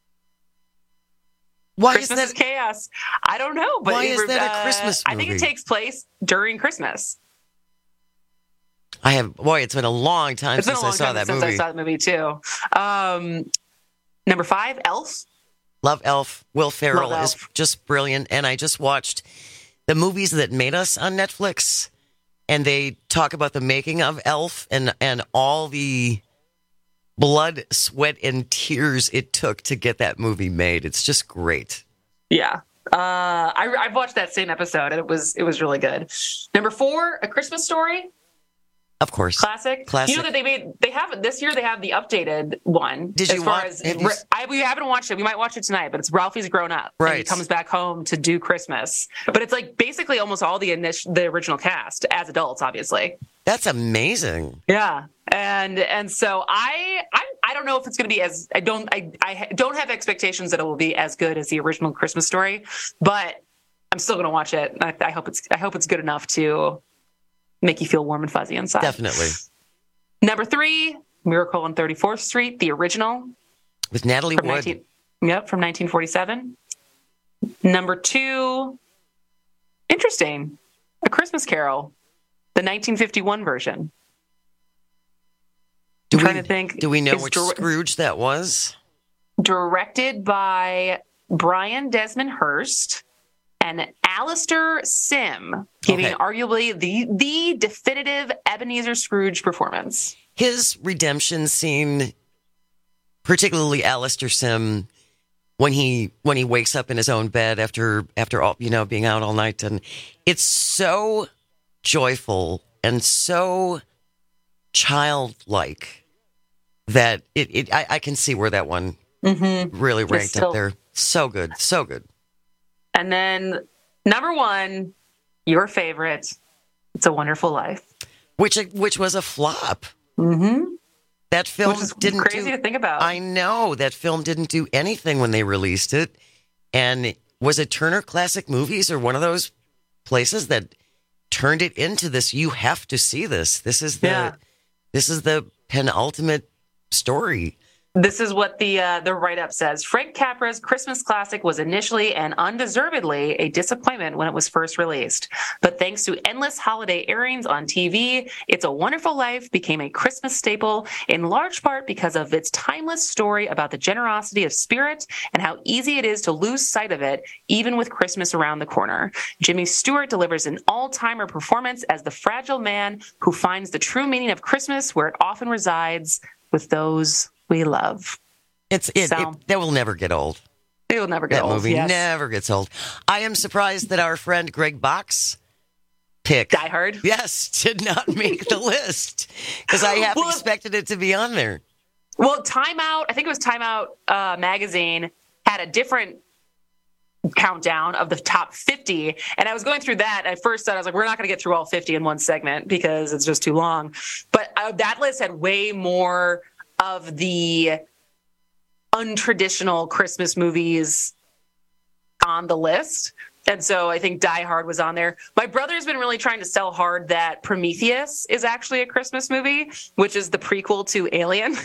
Speaker 27: Why
Speaker 26: Christmas
Speaker 27: is
Speaker 26: is chaos. I don't know, but
Speaker 27: Why
Speaker 26: it-
Speaker 27: is that a
Speaker 26: uh,
Speaker 27: Christmas
Speaker 26: I think it
Speaker 27: movie?
Speaker 26: takes place during Christmas.
Speaker 27: I have. Boy, it's been a long time
Speaker 26: It's been
Speaker 27: since
Speaker 26: a long
Speaker 27: I saw
Speaker 26: time
Speaker 27: that
Speaker 26: since
Speaker 27: movie.
Speaker 26: I saw the movie too. Um, number five, Elf.
Speaker 27: Love Elf. Will Ferrell
Speaker 26: Love
Speaker 27: is
Speaker 26: Elf.
Speaker 27: just brilliant. And I just watched the movies that made us on Netflix, and they talk about the making of Elf and and all the blood, sweat, and tears it took to get that movie made. It's just great.
Speaker 26: Yeah. Uh, I, I've watched that same episode, and it was it was really good. Number four, A Christmas Story.
Speaker 27: Of course.
Speaker 26: Classic.
Speaker 27: Classic.
Speaker 26: You know that they made, they have, this year they have the updated one.
Speaker 27: Did
Speaker 26: as
Speaker 27: you
Speaker 26: far
Speaker 27: watch-
Speaker 26: as,
Speaker 27: have you-
Speaker 26: I, we haven't watched it. We might watch it tonight, but it's Ralphie's grown up. And he
Speaker 27: Right.
Speaker 26: comes back home to do Christmas. But it's like basically almost all the initial, the original cast as adults, obviously.
Speaker 27: That's amazing.
Speaker 26: Yeah. And, and so I, I, I don't know if it's going to be as, I don't, I, I don't have expectations that it will be as good as the original Christmas Story, but I'm still going to watch it. I, I hope it's, I hope it's good enough to make you feel warm and fuzzy inside.
Speaker 27: Definitely.
Speaker 26: Number three, Miracle on thirty-fourth Street, the original.
Speaker 27: With Natalie
Speaker 26: from
Speaker 27: Wood.
Speaker 26: nineteen Yep, from nineteen forty-seven. Number two, interesting, A Christmas Carol, the nineteen fifty-one version.
Speaker 27: Do
Speaker 26: I'm
Speaker 27: we,
Speaker 26: trying to think.
Speaker 27: Do we know
Speaker 26: It's
Speaker 27: which
Speaker 26: dir-
Speaker 27: Scrooge that was?
Speaker 26: Directed by Brian Desmond Hurst and Alistair Sim, giving
Speaker 27: Okay.
Speaker 26: arguably the the definitive Ebenezer Scrooge performance.
Speaker 27: His redemption scene, particularly Alistair Sim, when he when he wakes up in his own bed after after all you know being out all night, and it's so joyful and so childlike that it, it I, I can see where that one
Speaker 26: Mm-hmm.
Speaker 27: really
Speaker 26: It's
Speaker 27: ranked
Speaker 26: still-
Speaker 27: up there. So good, so good.
Speaker 26: And then number one, your favorite, It's a Wonderful Life.
Speaker 27: Which which was a flop.
Speaker 26: Mm-hmm.
Speaker 27: That film
Speaker 26: Which is
Speaker 27: didn't
Speaker 26: crazy
Speaker 27: do,
Speaker 26: to think about.
Speaker 27: I know that film didn't do anything when they released it. And was it Turner Classic Movies or one of those places that turned it into this? You have to see this. This is the
Speaker 26: Yeah.
Speaker 27: this is the penultimate story.
Speaker 26: This is what the uh, the write-up says. Frank Capra's Christmas classic was initially and undeservedly a disappointment when it was first released. But thanks to endless holiday airings on T V, It's a Wonderful Life became a Christmas staple, in large part because of its timeless story about the generosity of spirit and how easy it is to lose sight of it, even with Christmas around the corner. Jimmy Stewart delivers an all-timer performance as the fragile man who finds the true meaning of Christmas where it often resides, with those we love.
Speaker 27: It's it,
Speaker 26: So-
Speaker 27: it that will never get old.
Speaker 26: It will never get
Speaker 27: That
Speaker 26: old.
Speaker 27: movie
Speaker 26: yes.
Speaker 27: never gets old. I am surprised that our friend Greg Box pick
Speaker 26: Die Hard.
Speaker 27: Yes, did not make the list because I half
Speaker 26: Well,
Speaker 27: expected it to be on there.
Speaker 26: Well, Time Out, I think it was Time Out uh, magazine, had a different countdown of the top fifty. And I was going through that. At first, I was like, we're not going to get through all fifty in one segment because it's just too long. But uh, that list had way more of the untraditional Christmas movies on the list. And so I think Die Hard was on there. My brother's been really trying to sell hard that Prometheus is actually a Christmas movie, which is the prequel to Alien.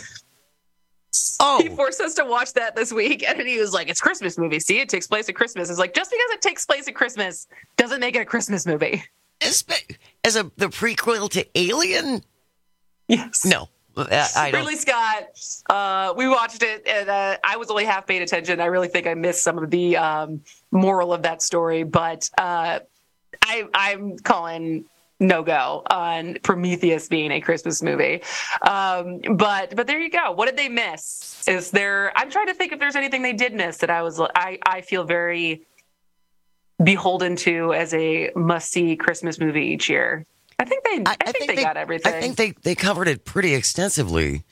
Speaker 27: Oh.
Speaker 26: He forced us to watch that this week, and he was like, it's a Christmas movie. See, it takes place at Christmas. It's like, just because it takes place at Christmas doesn't make it a Christmas movie.
Speaker 27: As, as a the prequel to Alien?
Speaker 26: Yes.
Speaker 27: No. I, I don't.
Speaker 26: Ridley Scott, uh, we watched it, and uh, I was only half paying attention. I really think I missed some of the um, moral of that story, but uh, I, I'm calling no go on Prometheus being a Christmas movie. Um, but but there you go. What did they miss? Is there? I'm trying to think if there's anything they did miss that I was I I feel very beholden to as a must see Christmas movie each year. I think they. I, I think, they, got everything.
Speaker 27: I think they, they covered it pretty extensively.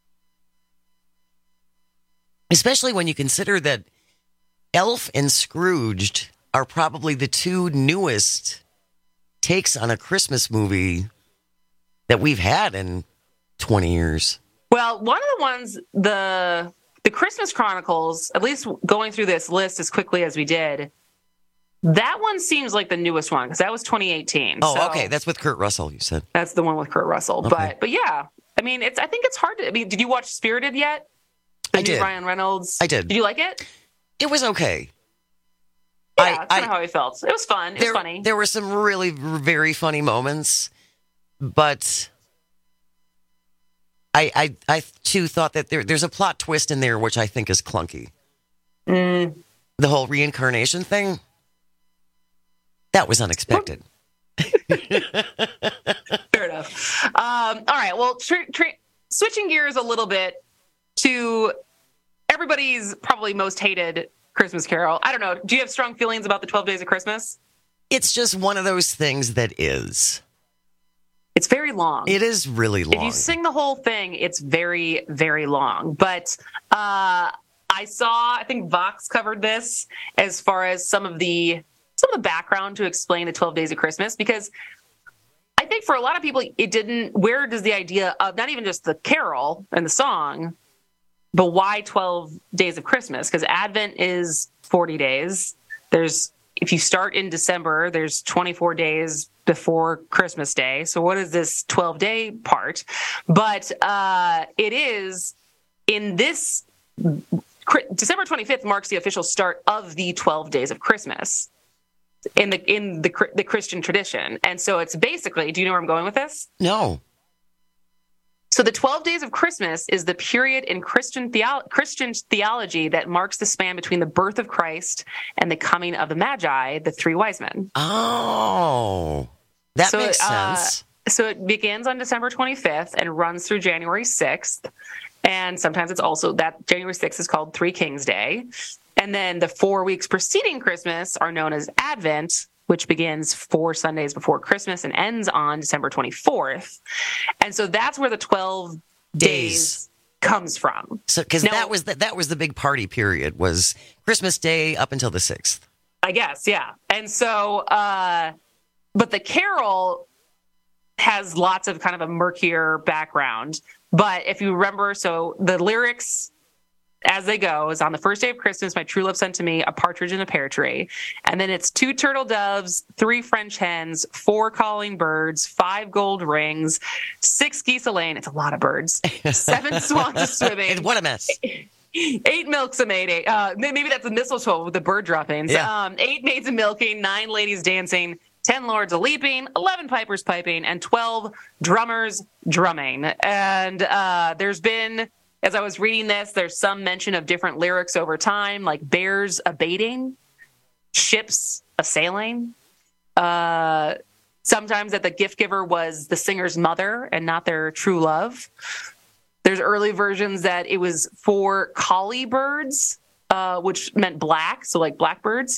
Speaker 27: Especially when you consider that Elf and Scrooged are probably the two newest takes on a Christmas movie that we've had in twenty years.
Speaker 26: Well, one of the ones, the the Christmas Chronicles, at least going through this list as quickly as we did, that one seems like the newest one because that was twenty eighteen.
Speaker 27: Oh,
Speaker 26: so
Speaker 27: okay. That's with Kurt Russell, you said.
Speaker 26: That's the one with Kurt Russell.
Speaker 27: Okay.
Speaker 26: But but yeah, I mean, it's. I think it's hard to. I mean, did you watch Spirited yet? The
Speaker 27: I
Speaker 26: new
Speaker 27: did.
Speaker 26: Ryan Reynolds.
Speaker 27: I did.
Speaker 26: Did you like it?
Speaker 27: It was okay.
Speaker 26: Yeah,
Speaker 27: I-
Speaker 26: that's kind of
Speaker 27: I-
Speaker 26: how I felt. It was fun. It
Speaker 27: There,
Speaker 26: was funny.
Speaker 27: there were some really very funny moments, but I, I, I too thought that there, there's a plot twist in there which I think is clunky.
Speaker 26: Mm.
Speaker 27: The whole reincarnation thing, that was unexpected.
Speaker 26: Fair enough. Um, all right. Well, tr- tr- switching gears a little bit to everybody's probably most hated Christmas Carol. I don't know. Do you have strong feelings about the twelve Days of Christmas?
Speaker 27: It's just one of those things that is.
Speaker 26: It's very long.
Speaker 27: It is really long.
Speaker 26: If you sing the whole thing, it's very, very long. But uh, I saw, I think Vox covered this as far as some of the some of the background to explain the twelve Days of Christmas, because I think for a lot of people, it didn't, where does the idea of not even just the carol and the song, but why twelve Days of Christmas? Because Advent is forty days. There's, if you start in December, there's twenty-four days before Christmas Day. So what is this twelve day part? But uh, it is in this, December twenty-fifth marks the official start of the twelve Days of Christmas in the in the the Christian tradition. And so it's basically, do you know where I'm going with this?
Speaker 27: No.
Speaker 26: So the twelve Days of Christmas is the period in Christian theo- Christian theology that marks the span between the birth of Christ and the coming of the Magi, the three wise men.
Speaker 27: Oh, that
Speaker 26: so,
Speaker 27: makes
Speaker 26: uh,
Speaker 27: sense.
Speaker 26: So it begins on December twenty-fifth and runs through January sixth. And sometimes it's also that January sixth is called Three Kings Day. And then the four weeks preceding Christmas are known as Advent, which begins four Sundays before Christmas and ends on December twenty-fourth. And so that's where the twelve days, days comes from.
Speaker 27: So, because that was the, that was the big party period, was Christmas Day up until the sixth.
Speaker 26: I guess, yeah. And so, uh, but the carol has lots of kind of a murkier background. But if you remember, so the lyrics as they go is, on the first day of Christmas, my true love sent to me a partridge in a pear tree. And then it's two turtle doves, three French hens, four calling birds, five gold rings, six geese a laying. It's a lot of birds. Seven swans a swimming.
Speaker 27: What a mess.
Speaker 26: Eight milks a mating. Uh, maybe that's the mistletoe with the bird droppings.
Speaker 27: Yeah.
Speaker 26: Um, eight maids a milking, nine ladies dancing, ten lords a leaping, eleven pipers piping, and twelve drummers drumming. And uh, there's been, as I was reading this, there's some mention of different lyrics over time, like bears a baiting, ships a sailing. Uh, sometimes that the gift giver was the singer's mother and not their true love. There's early versions that it was for collie birds, uh, which meant black, so like blackbirds.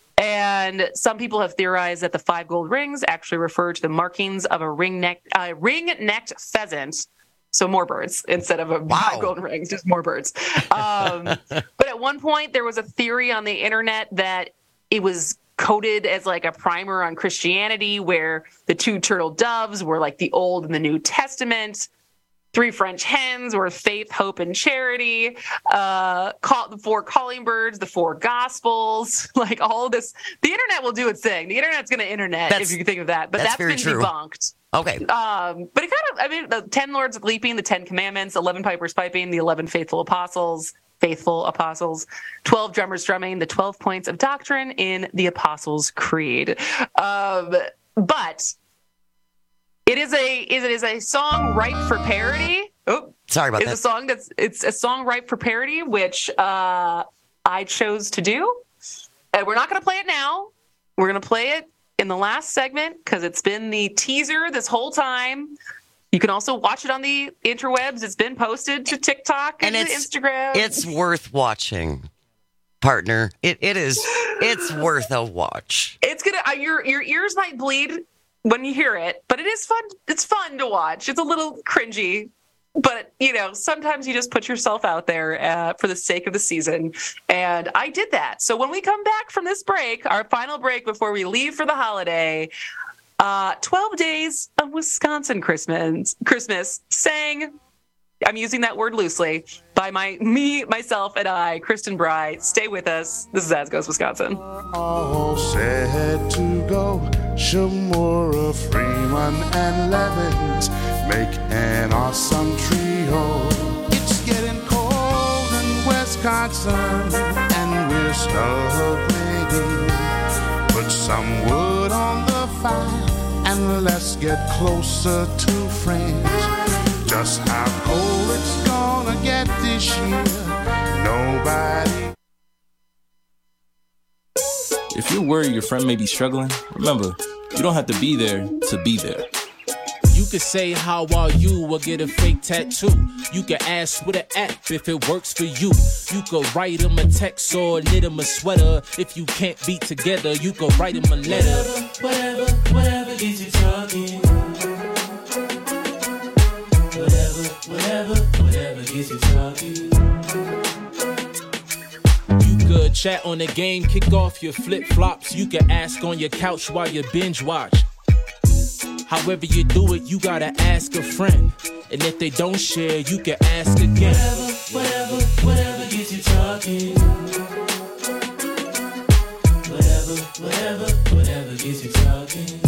Speaker 26: And some people have theorized that the five gold rings actually refer to the markings of a ring-necked, uh, ring-necked pheasant. So more birds instead of a
Speaker 27: wow.
Speaker 26: five golden rings, just more birds. Um, but at one point, there was a theory on the internet that it was coded as like a primer on Christianity, where the two turtle doves were like the Old and the New Testament. Three French hens were faith, hope, and charity. Uh, call, the four calling birds, the four gospels, like all this. The internet will do its thing. The internet's going to internet,
Speaker 27: that's,
Speaker 26: if you can think of that. But
Speaker 27: that's,
Speaker 26: that's been
Speaker 27: true.
Speaker 26: debunked.
Speaker 27: Okay.
Speaker 26: Um, but it kind of, I mean, the ten lords of leaping, the ten commandments, eleven pipers piping, the eleven faithful apostles, faithful apostles, twelve drummers drumming, the twelve points of doctrine in the Apostles' Creed. Um, but it is a it is a song ripe for parody. Oh,
Speaker 27: sorry about
Speaker 26: it's
Speaker 27: that.
Speaker 26: It's a song that's it's a song ripe for parody, which uh, I chose to do. And we're not going to play it now. We're going to play it in the last segment because it's been the teaser this whole time. You can also watch it on the interwebs. It's been posted to TikTok and, and it's, to Instagram.
Speaker 27: It's worth watching, partner. It it is. It's worth a watch.
Speaker 26: It's gonna. Uh, your your ears might bleed when you hear it, but it is fun. It's fun to watch. It's a little cringy, but you know, sometimes you just put yourself out there uh, for the sake of the season. And I did that. So when we come back from this break, our final break before we leave for the holiday, uh, twelve Days of Wisconsin Christmas, Christmas sang, I'm using that word loosely, by my me, myself, and I, Kristen Bry. Stay with us. This is As Goes Wisconsin.
Speaker 2: All set to go. Shamora, Freeman, and Levins make an awesome trio. It's getting cold in Wisconsin, and we're struggling. Put some wood on the fire, and let's get closer to friends. Just how cold it's gonna get this year, nobody.
Speaker 4: If you're worried your friend may be struggling, remember, you don't have to be there to be there. You could say how are you or get a fake tattoo. You can ask with an app if it works for you. You could write him a text or knit him a sweater. If you can't be together, you could write him a letter.
Speaker 5: Whatever, whatever, whatever gets you talking. Whatever, whatever, whatever gets you talking.
Speaker 4: You could chat on the game, kick off your flip-flops. You can ask on your couch while you binge watch. However you do it, you gotta ask a friend. And if they don't share, you can ask again.
Speaker 5: Whatever, whatever, whatever gets you talking. Whatever, whatever, whatever gets you talking.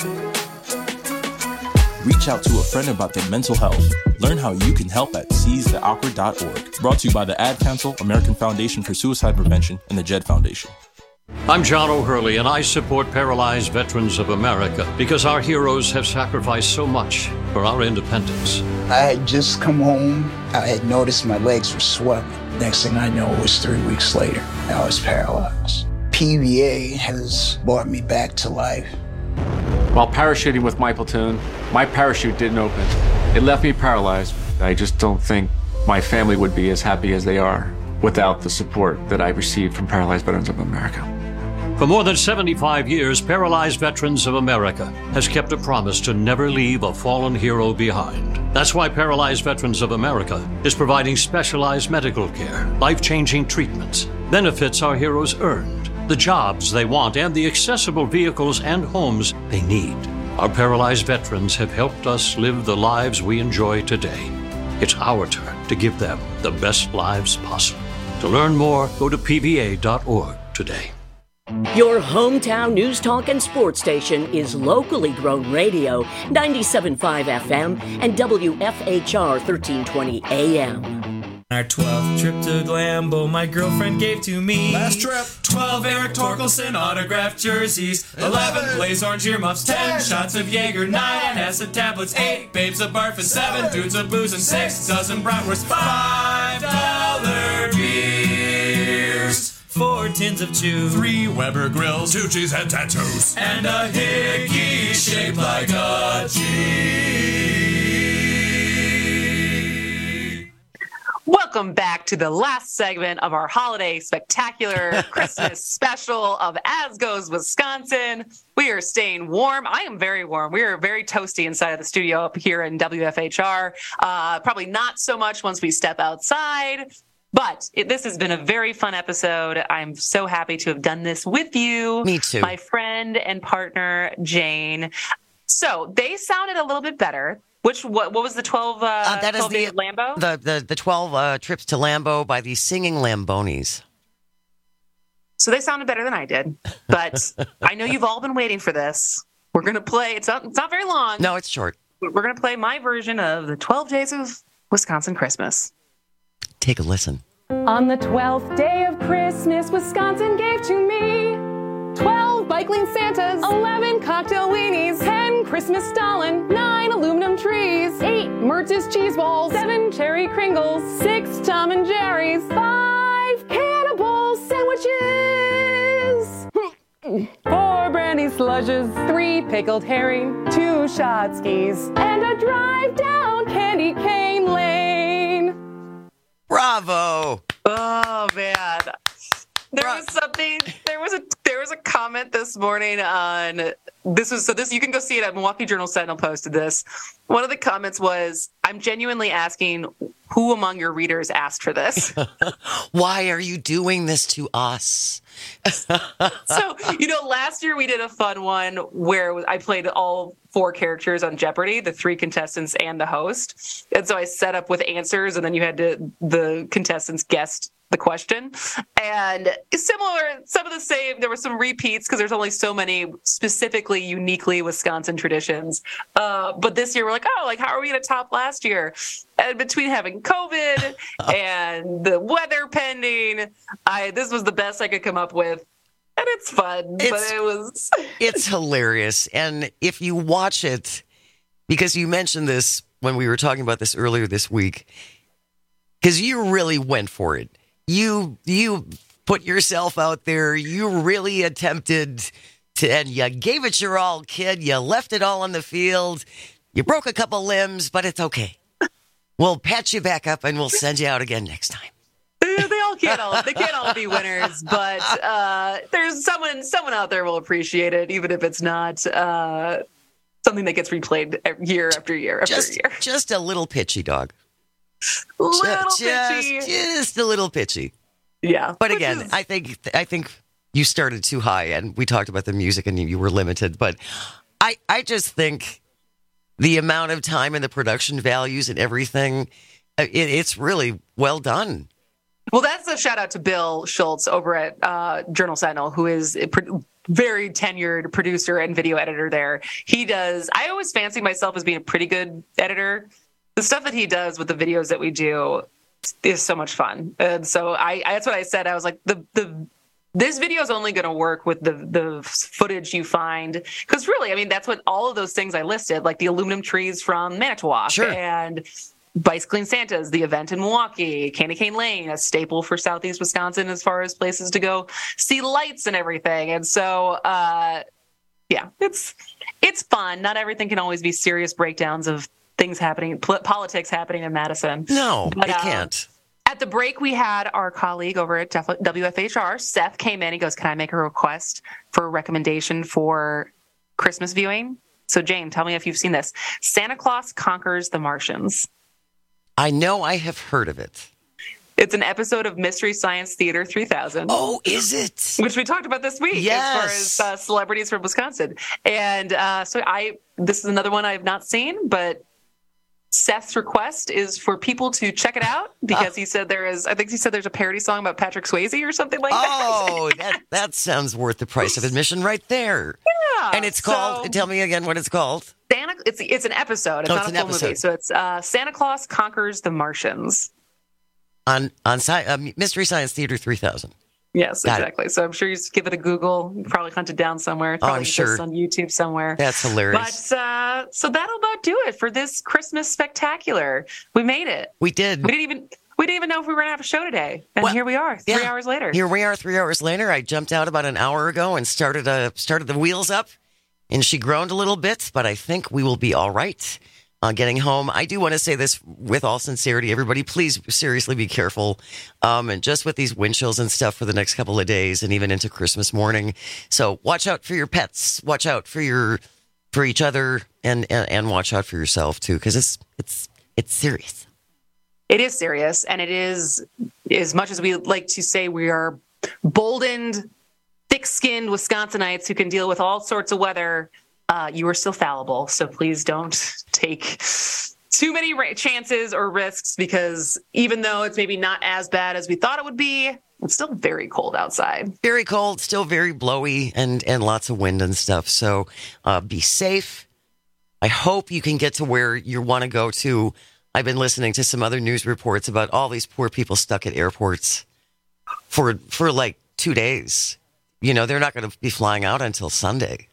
Speaker 6: Reach out to a friend about their mental health. Learn how you can help at seize the awkward dot org. Brought to you by the Ad Council, American Foundation for Suicide Prevention, and the Jed Foundation.
Speaker 14: I'm John O'Hurley, and I support Paralyzed Veterans of America because our heroes have sacrificed so much for our independence.
Speaker 17: I had just come home. I had noticed my legs were swelling. Next thing I know, it was three weeks later. I was paralyzed. P V A has brought me back to life.
Speaker 19: While parachuting with my platoon, my parachute didn't open. It left me paralyzed. I just don't think my family would be as happy as they are without the support that I received from Paralyzed Veterans of America.
Speaker 14: For more than seventy-five years, Paralyzed Veterans of America has kept a promise to never leave a fallen hero behind. That's why Paralyzed Veterans of America is providing specialized medical care, life-changing treatments, benefits our heroes earned, the jobs they want, and the accessible vehicles and homes they need. Our paralyzed veterans have helped us live the lives we enjoy today. It's our turn to give them the best lives possible. To learn more, go to P V A dot org today.
Speaker 29: Your hometown news talk and sports station is locally grown radio, ninety-seven point five F M and W F H R thirteen twenty A M.
Speaker 5: Our twelfth trip to Glambo, my girlfriend gave to me.
Speaker 12: Last trip.
Speaker 5: twelve Eric Torkelson autographed jerseys. eleven Blaze Orange earmuffs. ten shots of Jaeger. nine acid tablets. eight babes of barf. And seven dudes of booze. And six dozen bratwursts. five dollar beers. four tins of chew. three Weber grills.
Speaker 12: two cheesehead tattoos.
Speaker 5: And a hickey shaped like a G.
Speaker 26: Welcome back to the last segment of our holiday spectacular Christmas special of As Goes Wisconsin. We are staying warm. I am very warm. We are very toasty inside of the studio up here in W F H R. Uh, probably not so much once we step outside. But it, this has been a very fun episode. I'm so happy to have done this with you.
Speaker 27: Me too.
Speaker 26: My friend and partner, Jane. So they sounded a little bit better. Which what what was the twelve? Uh,
Speaker 27: uh, that
Speaker 26: twelve
Speaker 27: is the
Speaker 26: Lambo.
Speaker 27: The the the twelve uh, trips to Lambo by the Singing Lambonis.
Speaker 26: So they sounded better than I did, but I know you've all been waiting for this. We're gonna play. It's not. It's not very long.
Speaker 27: No, it's short.
Speaker 26: We're gonna play my version of the twelve Days of Wisconsin Christmas.
Speaker 27: Take a listen.
Speaker 21: On the twelfth day of Christmas, Wisconsin gave to me twelve bike lane Santas, eleven cocktail weenies, ten Christmas Stalin, nine aluminum trees, eight Mertz's cheese balls, seven cherry Kringles, six Tom and Jerry's, five cannibal sandwiches, four brandy slushes, three pickled herring, two shot skis, and a drive down candy cane lane.
Speaker 27: Bravo!
Speaker 26: Oh man. There was something. There was a there was a comment this morning on this was so this you can go see it at Milwaukee Journal Sentinel posted this. One of the comments was, "I'm genuinely asking who among your readers asked for this."
Speaker 27: Why are you doing this to us?
Speaker 26: So you know, last year we did a fun one where I played all four characters on Jeopardy, the three contestants and the host, and so I set up with answers, and then you had to the contestants guessed the question. And similar, some of the same, there were some repeats because there's only so many specifically uniquely Wisconsin traditions. Uh, but this year we're like, oh, like how are we going to top last year? And between having COVID and the weather pending, I this was the best I could come up with. And it's fun, it's, but it was...
Speaker 27: It's hilarious. And if you watch it, because you mentioned this when we were talking about this earlier this week, because you really went for it. You you put yourself out there. You really attempted to, and you gave it your all, kid. You left it all on the field. You broke a couple limbs, but it's okay. We'll patch you back up and we'll send you out again next time.
Speaker 26: They all can't all they can't all be winners, but uh, there's someone someone out there will appreciate it, even if it's not uh, something that gets replayed year after year after
Speaker 27: just,
Speaker 26: year.
Speaker 27: Just a little pitchy, dog.
Speaker 26: Little
Speaker 27: just,
Speaker 26: pitchy.
Speaker 27: Just, just a little pitchy.
Speaker 26: Yeah.
Speaker 27: But again, is... I think I think you started too high, and we talked about the music, and you were limited. But I I just think the amount of time and the production values and everything, it, it's really well done.
Speaker 26: Well, that's a shout out to Bill Schultz over at uh, Journal Sentinel, who is a pro- very tenured producer and video editor there. He does, I always fancy myself as being a pretty good editor. The stuff that he does with the videos that we do is so much fun. And so I, I that's what I said. I was like, the, the, this video is only going to work with the, the footage you find. Because really, I mean, that's what all of those things I listed, like the aluminum trees from Manitowoc
Speaker 27: sure.
Speaker 26: and Bicycling Santa's, the event in Milwaukee, Candy Cane Lane, a staple for Southeast Wisconsin as far as places to go see lights and everything. And so, uh, yeah, it's it's fun. Not everything can always be serious breakdowns of things happening, pol- politics happening in Madison.
Speaker 27: No,
Speaker 26: but,
Speaker 27: it
Speaker 26: uh,
Speaker 27: can't.
Speaker 26: At the break, we had our colleague over at W F H R, Seth, came in. He goes, can I make a request for a recommendation for Christmas viewing? So, Jane, tell me if you've seen this. Santa Claus Conquers the Martians.
Speaker 27: I know I have heard of it.
Speaker 26: It's an episode of Mystery Science Theater three thousand.
Speaker 27: Oh, is it?
Speaker 26: Which we talked about this week
Speaker 27: yes.
Speaker 26: as far as uh, celebrities from Wisconsin. And uh, so I, this is another one I have not seen, but Seth's request is for people to check it out because uh, he said there is, I think he said there's a parody song about Patrick Swayze or something like
Speaker 27: oh,
Speaker 26: that.
Speaker 27: Oh, that, that sounds worth the price of admission right there.
Speaker 26: Yeah.
Speaker 27: And it's called, so, tell me again what it's called.
Speaker 26: Santa, it's it's an episode. It's
Speaker 27: oh,
Speaker 26: not
Speaker 27: it's
Speaker 26: a full
Speaker 27: episode.
Speaker 26: movie. So it's uh, Santa Claus Conquers the Martians.
Speaker 27: On on sci- uh, Mystery Science Theater three thousand.
Speaker 26: Yes,
Speaker 27: Got
Speaker 26: exactly. It. So I'm sure you just give it a Google. You probably hunt it down somewhere. Probably
Speaker 27: oh, I'm sure.
Speaker 26: on YouTube somewhere.
Speaker 27: That's hilarious.
Speaker 26: But uh, so that'll about do it for this Christmas spectacular. We made it.
Speaker 27: We did.
Speaker 26: We didn't even we didn't even know if we were gonna have a show today, and well, here we are, three
Speaker 27: yeah.
Speaker 26: hours later.
Speaker 27: Here we are, three hours later. I jumped out about an hour ago and started uh, started the wheels up, and she groaned a little bit, but I think we will be all right. Uh, getting home, I do want to say this with all sincerity, everybody, please seriously be careful. Um, and just with these wind chills and stuff for the next couple of days and even into Christmas morning. So watch out for your pets, watch out for your, for each other and, and, and watch out for yourself too. Cause it's, it's, it's serious.
Speaker 26: It is serious. And it is, as much as we like to say, we are boldened, thick-skinned Wisconsinites who can deal with all sorts of weather. Uh, you are still fallible, so please don't take too many ra- chances or risks because even though it's maybe not as bad as we thought it would be, it's still very cold outside.
Speaker 27: Very cold, still very blowy, and, and lots of wind and stuff. So uh, be safe. I hope you can get to where you want to go to. I've been listening to some other news reports about all these poor people stuck at airports for for like two days. You know, they're not going to be flying out until Sunday.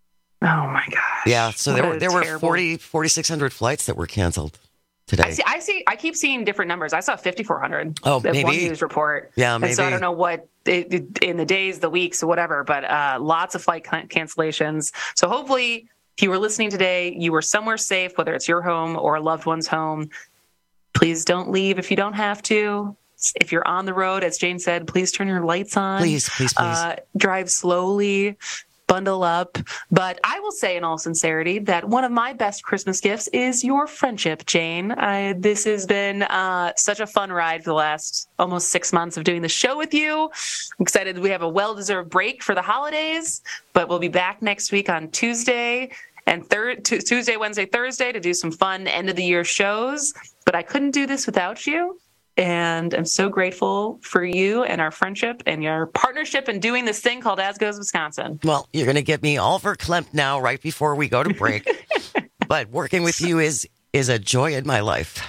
Speaker 26: Oh my gosh.
Speaker 27: Yeah, so there were there
Speaker 26: terrible...
Speaker 27: were forty, forty-six hundred flights that were canceled today.
Speaker 26: I see I see I keep seeing different numbers. I saw fifty-four hundred.
Speaker 27: Oh,
Speaker 26: That's
Speaker 27: maybe.
Speaker 26: one news report.
Speaker 27: Yeah, maybe.
Speaker 26: And so I don't know what it, it, in the days, the weeks, or whatever, but uh, lots of flight cancellations. So hopefully if you were listening today, you were somewhere safe, whether it's your home or a loved one's home. Please don't leave if you don't have to. If you're on the road, as Jane said, please turn your lights on.
Speaker 27: Please, please, please.
Speaker 26: Uh, drive slowly. Bundle up. But I will say in all sincerity that one of my best Christmas gifts is your friendship, Jane. I, this has been uh, such a fun ride for the last almost six months of doing the show with you. I'm excited we have a well-deserved break for the holidays, but we'll be back next week on Tuesday and thir- t- Tuesday, Wednesday, Thursday to do some fun end-of-the-year shows. But I couldn't do this without you. And I'm so grateful for you and our friendship and your partnership in doing this thing called As Goes Wisconsin.
Speaker 27: Well, you're going to get me all verklempt now right before we go to break. But working with you is is a joy in my life.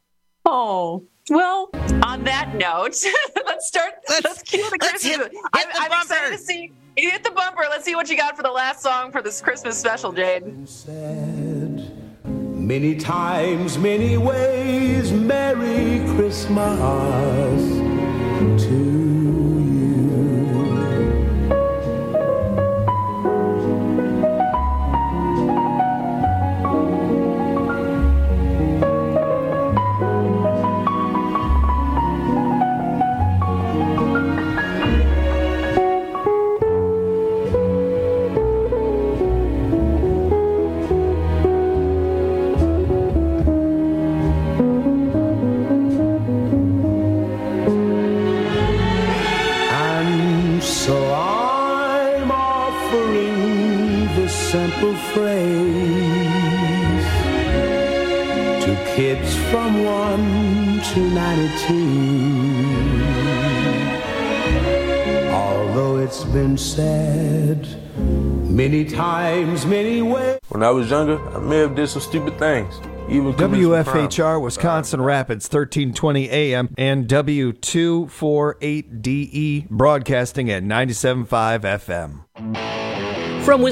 Speaker 26: Oh, well, on that note, let's start. Let's, let's cue the Christmas. Hit, hit I'm,
Speaker 27: the
Speaker 26: I'm excited to see. Hit the bumper. Let's see what you got for the last song for this Christmas special, Jade.
Speaker 1: Many times, many ways, Merry Christmas to you. simple phrase to kids from one to ninety-two. Although it's been said many times, many ways.
Speaker 3: When I was younger, I may have did some stupid things. Even
Speaker 7: W F H R Wisconsin Rapids, thirteen twenty A M and W two forty-eight D E broadcasting at ninety-seven point five F M.
Speaker 29: From Wisconsin.